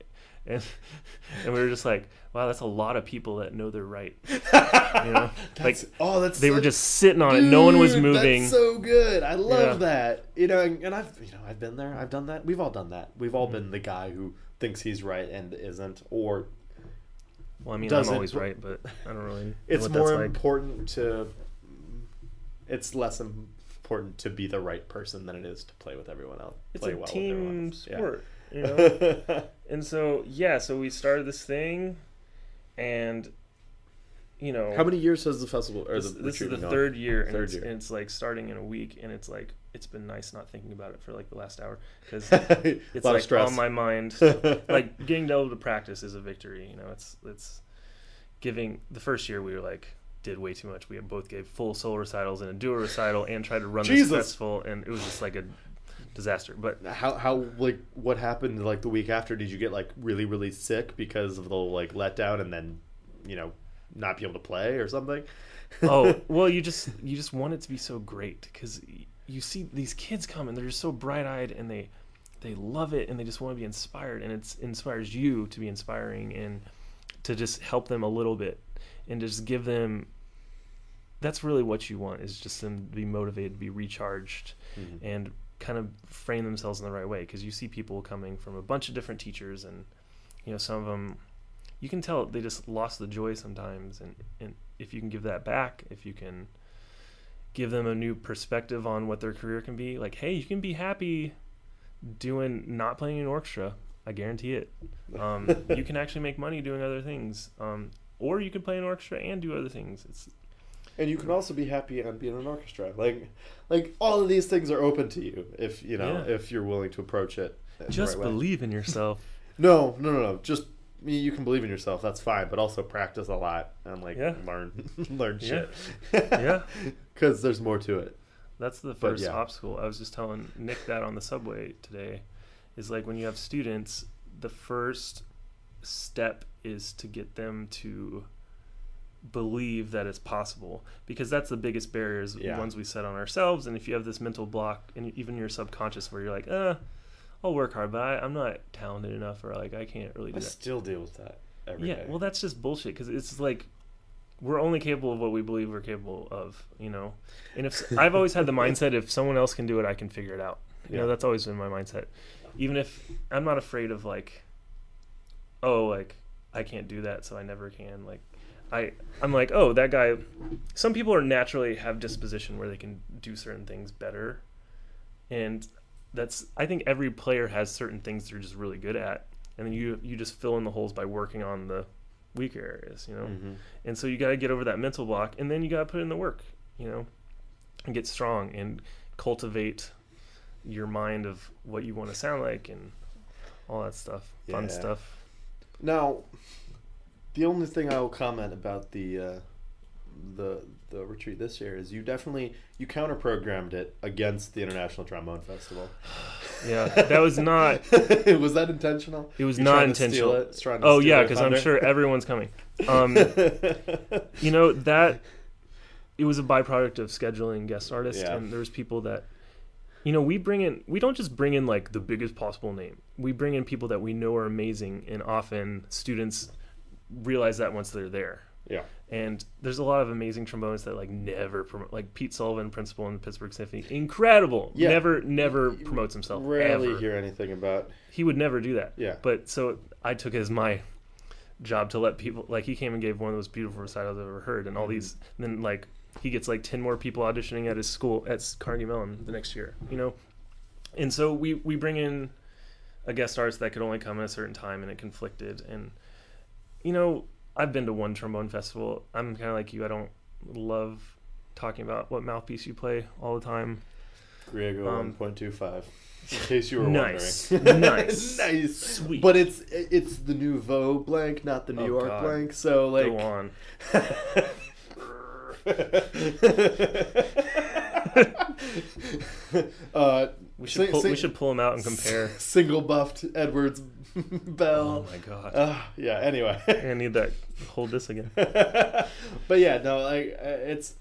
and and we were just like, wow, that's a lot of people that know they're right. You know, like That's, oh, that's they such, were just sitting on it. No one was Dude, moving. That's so good. I love Yeah. that. You know, and, and I've you know I've been there. I've done that. We've all done that. We've all Mhm. been the guy who thinks he's right and isn't, or Well, I mean, doesn't- I'm always right, but I don't really know it's what more that's like. important to. It's less important to be the right person than it is to play with everyone else. It's play a well with everyone team else. Yeah. sport, you know. And so yeah, so we started this thing, and you know, How many years has the festival or this, the this is retreat the been going? third year, and, Third it's, year. and it's like starting in a week, and it's like it's been nice not thinking about it for like the last hour because a it's lot like of stress. on my mind. Like getting able to practice is a victory, you know. It's it's giving. The first year we were like did way too much. We both gave full solo recitals and a duo recital and tried to run Jesus. this festival, and it was just like a disaster. But How how like what happened like the week after? Did you get like really really sick because of the like letdown and then you know not be able to play or something? oh well, you just you just want it to be so great because you see these kids come and they're just so bright eyed and they they love it and they just want to be inspired, and it inspires you to be inspiring and to just help them a little bit and just give them. That's really what you want, is just them to be motivated, to be recharged, Mhm. and kind of frame themselves in the right way, because you see people coming from a bunch of different teachers, and you know some of them you can tell they just lost the joy sometimes, and, and if you can give that back, if you can give them a new perspective on what their career can be, like, hey, you can be happy doing not playing in orchestra, I guarantee it. Um, you can actually make money doing other things, um, or you can play in orchestra and do other things. It's And you can also be happy on being in an orchestra. Like, like all of these things are open to you if you know Yeah. if you're willing to approach it. in the just right way. believe in yourself. No, no, no, no. Just I mean, you can believe in yourself. That's fine, but also practice a lot and like Yeah. learn, learn Yeah. shit. Yeah. Because there's more to it. That's the But, first yeah. obstacle. I was just telling Nick that on the subway today, is like when you have students, the first step is to get them to believe that it's possible, because that's the biggest barriers, Yeah. the ones we set on ourselves. And if you have this mental block, and even your subconscious, where you're like, uh, I'll work hard, but I, I'm not talented enough, or like I can't really do I that. still deal with that every Yeah, day. well, that's just bullshit, because it's like we're only capable of what we believe we're capable of, you know. And if I've always had the mindset, if someone else can do it, I can figure it out. You Yeah. know, that's always been my mindset. Even if I'm not afraid of like, oh, like I can't do that, so I never can. Like, I I'm like, oh, that guy. Some people are naturally have disposition where they can do certain things better, and that's I think every player has certain things they're just really good at, and then you you just fill in the holes by working on the weaker areas, you know. Mhm. And so you got to get over that mental block, and then you got to put in the work, you know, and get strong and cultivate your mind of what you want to sound like and all that stuff, fun Yeah. stuff. Now, the only thing I will comment about the uh, the the retreat this year is you definitely you counter programmed it against the International Trombone Festival. Yeah, that was not. Was that intentional? It was You're not trying to steal intentional. it? It's trying to Oh steal yeah, their because I'm thunder? sure everyone's coming. Um, you know that it was a byproduct of scheduling guest artists, Yeah. and there's people that, you know, we bring in. We don't just bring in like the biggest possible name. We bring in people that we know are amazing, and often students realize that once they're there. Yeah. And there's a lot of amazing trombonists that like never promote, like Pete Sullivan, principal in the Pittsburgh Symphony, incredible. Yeah. Never, never promotes himself. Rarely ever. hear anything about. He would never do that. Yeah. But so I took it as my job to let people, like he came and gave one of the most beautiful recitals I've ever heard, and all these, and then like he gets like ten more people auditioning at his school at Carnegie Mellon the next year, you know. And so we we bring in a guest artist that could only come at a certain time, and it conflicted. And you know, I've been to one trombone festival. I'm kind of like you. I don't love talking about what mouthpiece you play all the time. Griego Um, one point two five. In case you were Nice. wondering. Nice. Nice. Sweet. But it's it's the Nouveau blank, not the New Oh, York God. blank. So like. Go on. uh, We should sing- pull, we sing- should pull them out and compare. Single buffed Edwards Bell. Oh my god. Uh, yeah. Anyway. I need that. Hold this again. But yeah, no, like uh, it's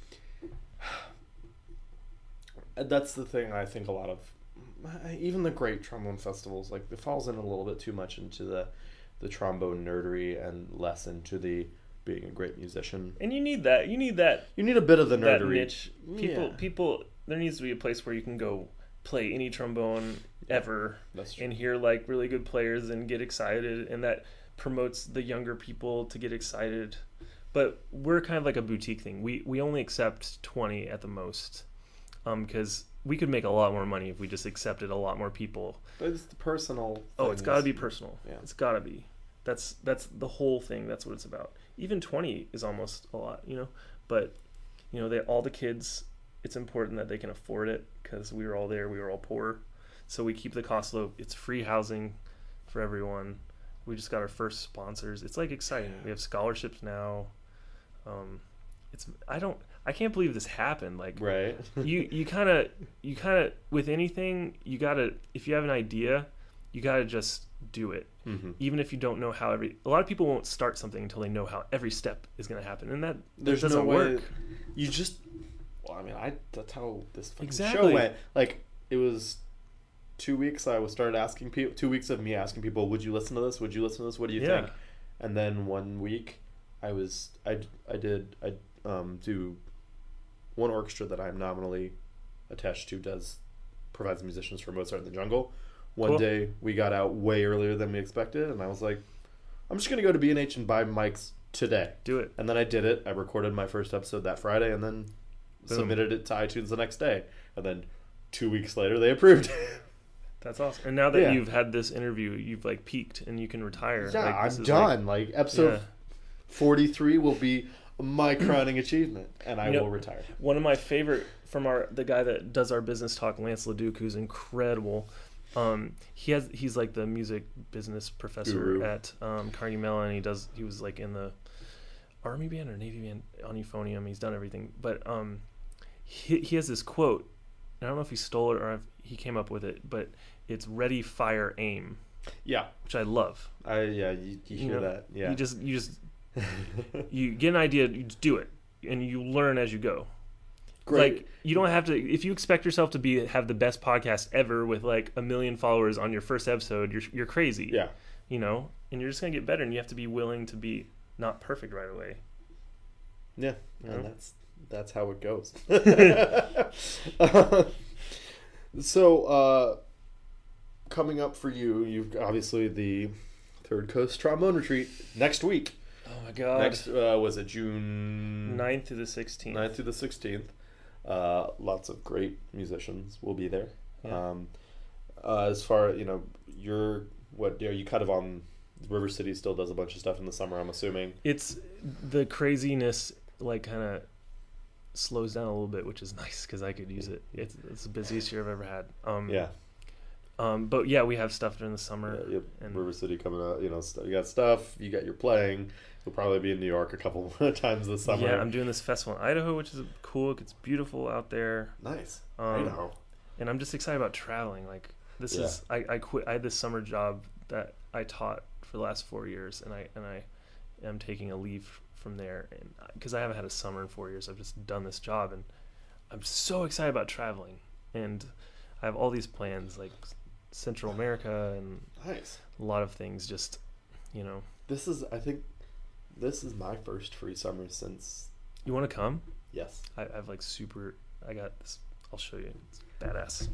that's the thing. I think a lot of even the great trombone festivals, like it falls in a little bit too much into the the trombone nerdery and less into the being a great musician. And you need that. You need that. You need a bit of the That nerdery. niche. People. Yeah. People. There needs to be a place where you can go play any trombone ever That's true. and hear like really good players and get excited, and that promotes the younger people to get excited. But we're kind of like a boutique thing. We we only accept twenty at the most, um, because we could make a lot more money if we just accepted a lot more people. But it's the personal. Oh, it's thing got to is- be personal. Yeah. It's got to be. That's that's the whole thing. That's what it's about. Even twenty is almost a lot, you know. But you know, they all the kids. It's important that they can afford it because we were all there. We were all poor, so we keep the cost low. It's free housing for everyone. We just got our first sponsors. It's like exciting. We have scholarships now. Um, it's I don't I can't believe this happened. Like Right. you you kind of you kind of with anything you gotta if you have an idea you gotta just do it, hmm even if you don't know how every a lot of people won't start something until they know how every step is going to happen, and that, that There's doesn't no way. work. You just. Well, I mean, I that's how this fucking Exactly. show went. Like it was two weeks. I was started asking people. Two weeks of me asking people, "Would you listen to this? Would you listen to this? What do you Yeah. think?" And then one week, I was I I did I um do one orchestra that I'm nominally attached to does provides musicians for Mozart in the Jungle. One Cool. day we got out way earlier than we expected, and I was like, I'm just gonna go to B and H and buy mics today. Do it. And then I did it. I recorded my first episode that Friday, and then Boom. submitted it to iTunes the next day. And then two weeks later, they approved. That's awesome. And now that Yeah. you've had this interview, you've like peaked and you can retire. yeah, Like, this I'm is done. Like, episode yeah. forty-three will be my crowning achievement, and I You know, will retire. One of my favorite from our the guy that does our business talk, Lance Leduc, who's incredible. Um, he has he's like the music business professor Guru. at um, Carnegie Mellon. And he does he was like in the Army band or Navy band on euphonium. He's done everything, but um, he he has this quote. And I don't know if he stole it or if he came up with it, but it's "Ready, Fire, Aim," Yeah, which I love. I yeah, you, you hear You know, that? Yeah, You just you just you get an idea, you just do it, and you learn as you go. great. Like you don't have to. If you expect yourself to be have the best podcast ever with like a million followers on your first episode, you're you're crazy. yeah, You know, and you're just gonna get better, and you have to be willing to be not perfect right away. yeah, You and know? that's that's how it goes. Uh, so, uh, coming up for you, you've obviously the Third Coast Trombone Retreat next week. Oh my god. Next uh, was it June ninth to the sixteenth. ninth through the sixteenth. Uh, lots of great musicians will be there. Yeah. Um, uh, as far you know, you're what are you kind of on? River City still does a bunch of stuff in the summer. I'm assuming. It's the craziness, like kind of slows down a little bit, which is nice because I could use it. It's it's the busiest year I've ever had. Um, Yeah. Um, but yeah, we have stuff during the summer. Yeah, you have and- River City coming out. You know, st- you got stuff. You got your playing. You'll probably be in New York a couple more times this summer. Yeah, I'm doing this festival in Idaho, which is cool. It's beautiful out there. Nice. Um, Idaho. And I'm just excited about traveling. Like this Yeah. is, I, I quit. I had this summer job that I taught for the last four years, and I and I am taking a leave from there, and because I haven't had a summer in four years, I've just done this job, and I'm so excited about traveling, and I have all these plans like Central America and Nice. a lot of things. Just you know, This is. I think. This is my first free summer since. you want to come? Yes. I, I've like super. I got this. I'll show you. It's badass.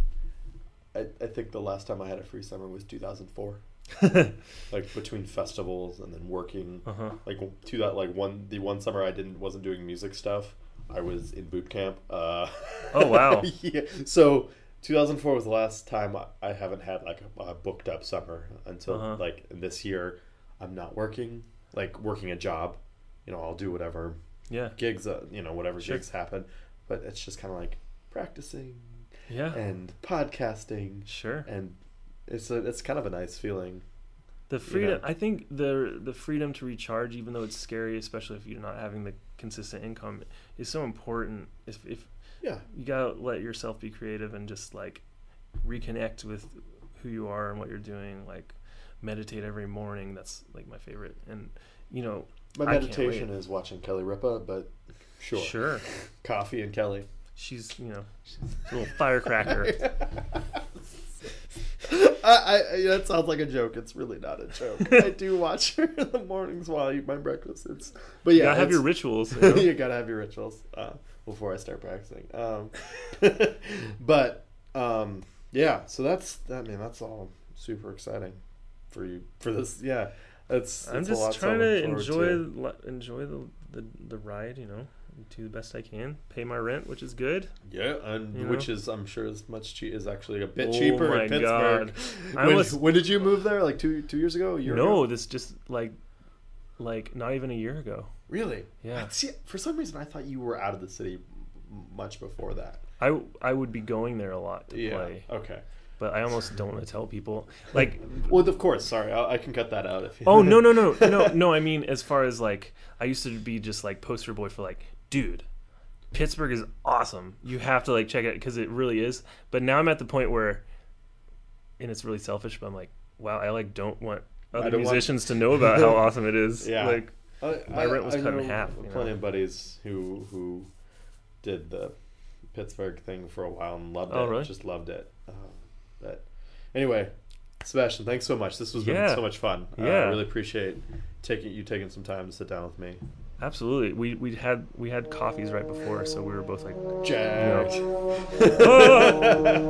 I, I think the last time I had a free summer was two thousand four. Like between festivals and then working. Uh huh. Like to that like one the one summer I didn't wasn't doing music stuff. I was in boot camp. Uh, Oh, wow. Yeah. So two thousand four was the last time I, I haven't had like a, a booked up summer until Uh-huh. like this year. I'm not working like working a job. You know, I'll do whatever Yeah. gigs. Uh, you know, whatever Sure. gigs happen. But it's just kind of like practicing Yeah. and podcasting, Sure. and it's a it's kind of a nice feeling. The freedom, know. I think the the freedom to recharge, even though it's scary, especially if you're not having the consistent income, is so important. If if Yeah. you gotta let yourself be creative and just like reconnect with who you are and what you're doing, like meditate every morning. That's like my favorite. And you know, My I can't meditation wait. is watching Kelly Ripa, but sure, sure, coffee and Kelly. she's you know she's a little firecracker. I, I that sounds like a joke. It's really not a joke. I do watch her in the mornings while I eat my breakfast. It's but yeah, You gotta have it's- your rituals. You know? you gotta have your rituals uh, before I start practicing. Um, but um, yeah, so that's I mean that's all super exciting for you for this. Yeah, that's. I'm that's a lot just trying to look forward enjoy to. li- enjoy the, the the ride. You know, do the best I can. Pay my rent, which is good. Yeah, and You which know? is I'm sure is much che- is actually a bit Oh cheaper my in Pittsburgh. God. I When, almost- when did you move there? Like two two years ago? A year No, ago? this just like like not even a year ago. Really? Yeah. See, for some reason I thought you were out of the city m- much before that. I I would be going there a lot to Yeah. play, Okay. but I almost don't want to tell people. Like, Well, of course. Sorry, I, I can cut that out if. You oh no no no no no. I mean, as far as like, I used to be just like poster boy for like, dude, Pittsburgh is awesome. You have to like check it because it really is. But now I'm at the point where, and it's really selfish, but I'm like, wow, I like don't want other don't want- musicians to know about how awesome it is. Yeah. Like, I, My rent was I cut in know half, you Plenty know? of buddies who who did the Pittsburgh thing for a while and loved Oh, it. really? Just loved it. Uh, but anyway, Sebastian, thanks so much. This was Yeah. been so much fun. Uh, I Yeah. really appreciate taking you taking some time to sit down with me. absolutely. We we had we had coffees right before, so we were both like, Jack. oh,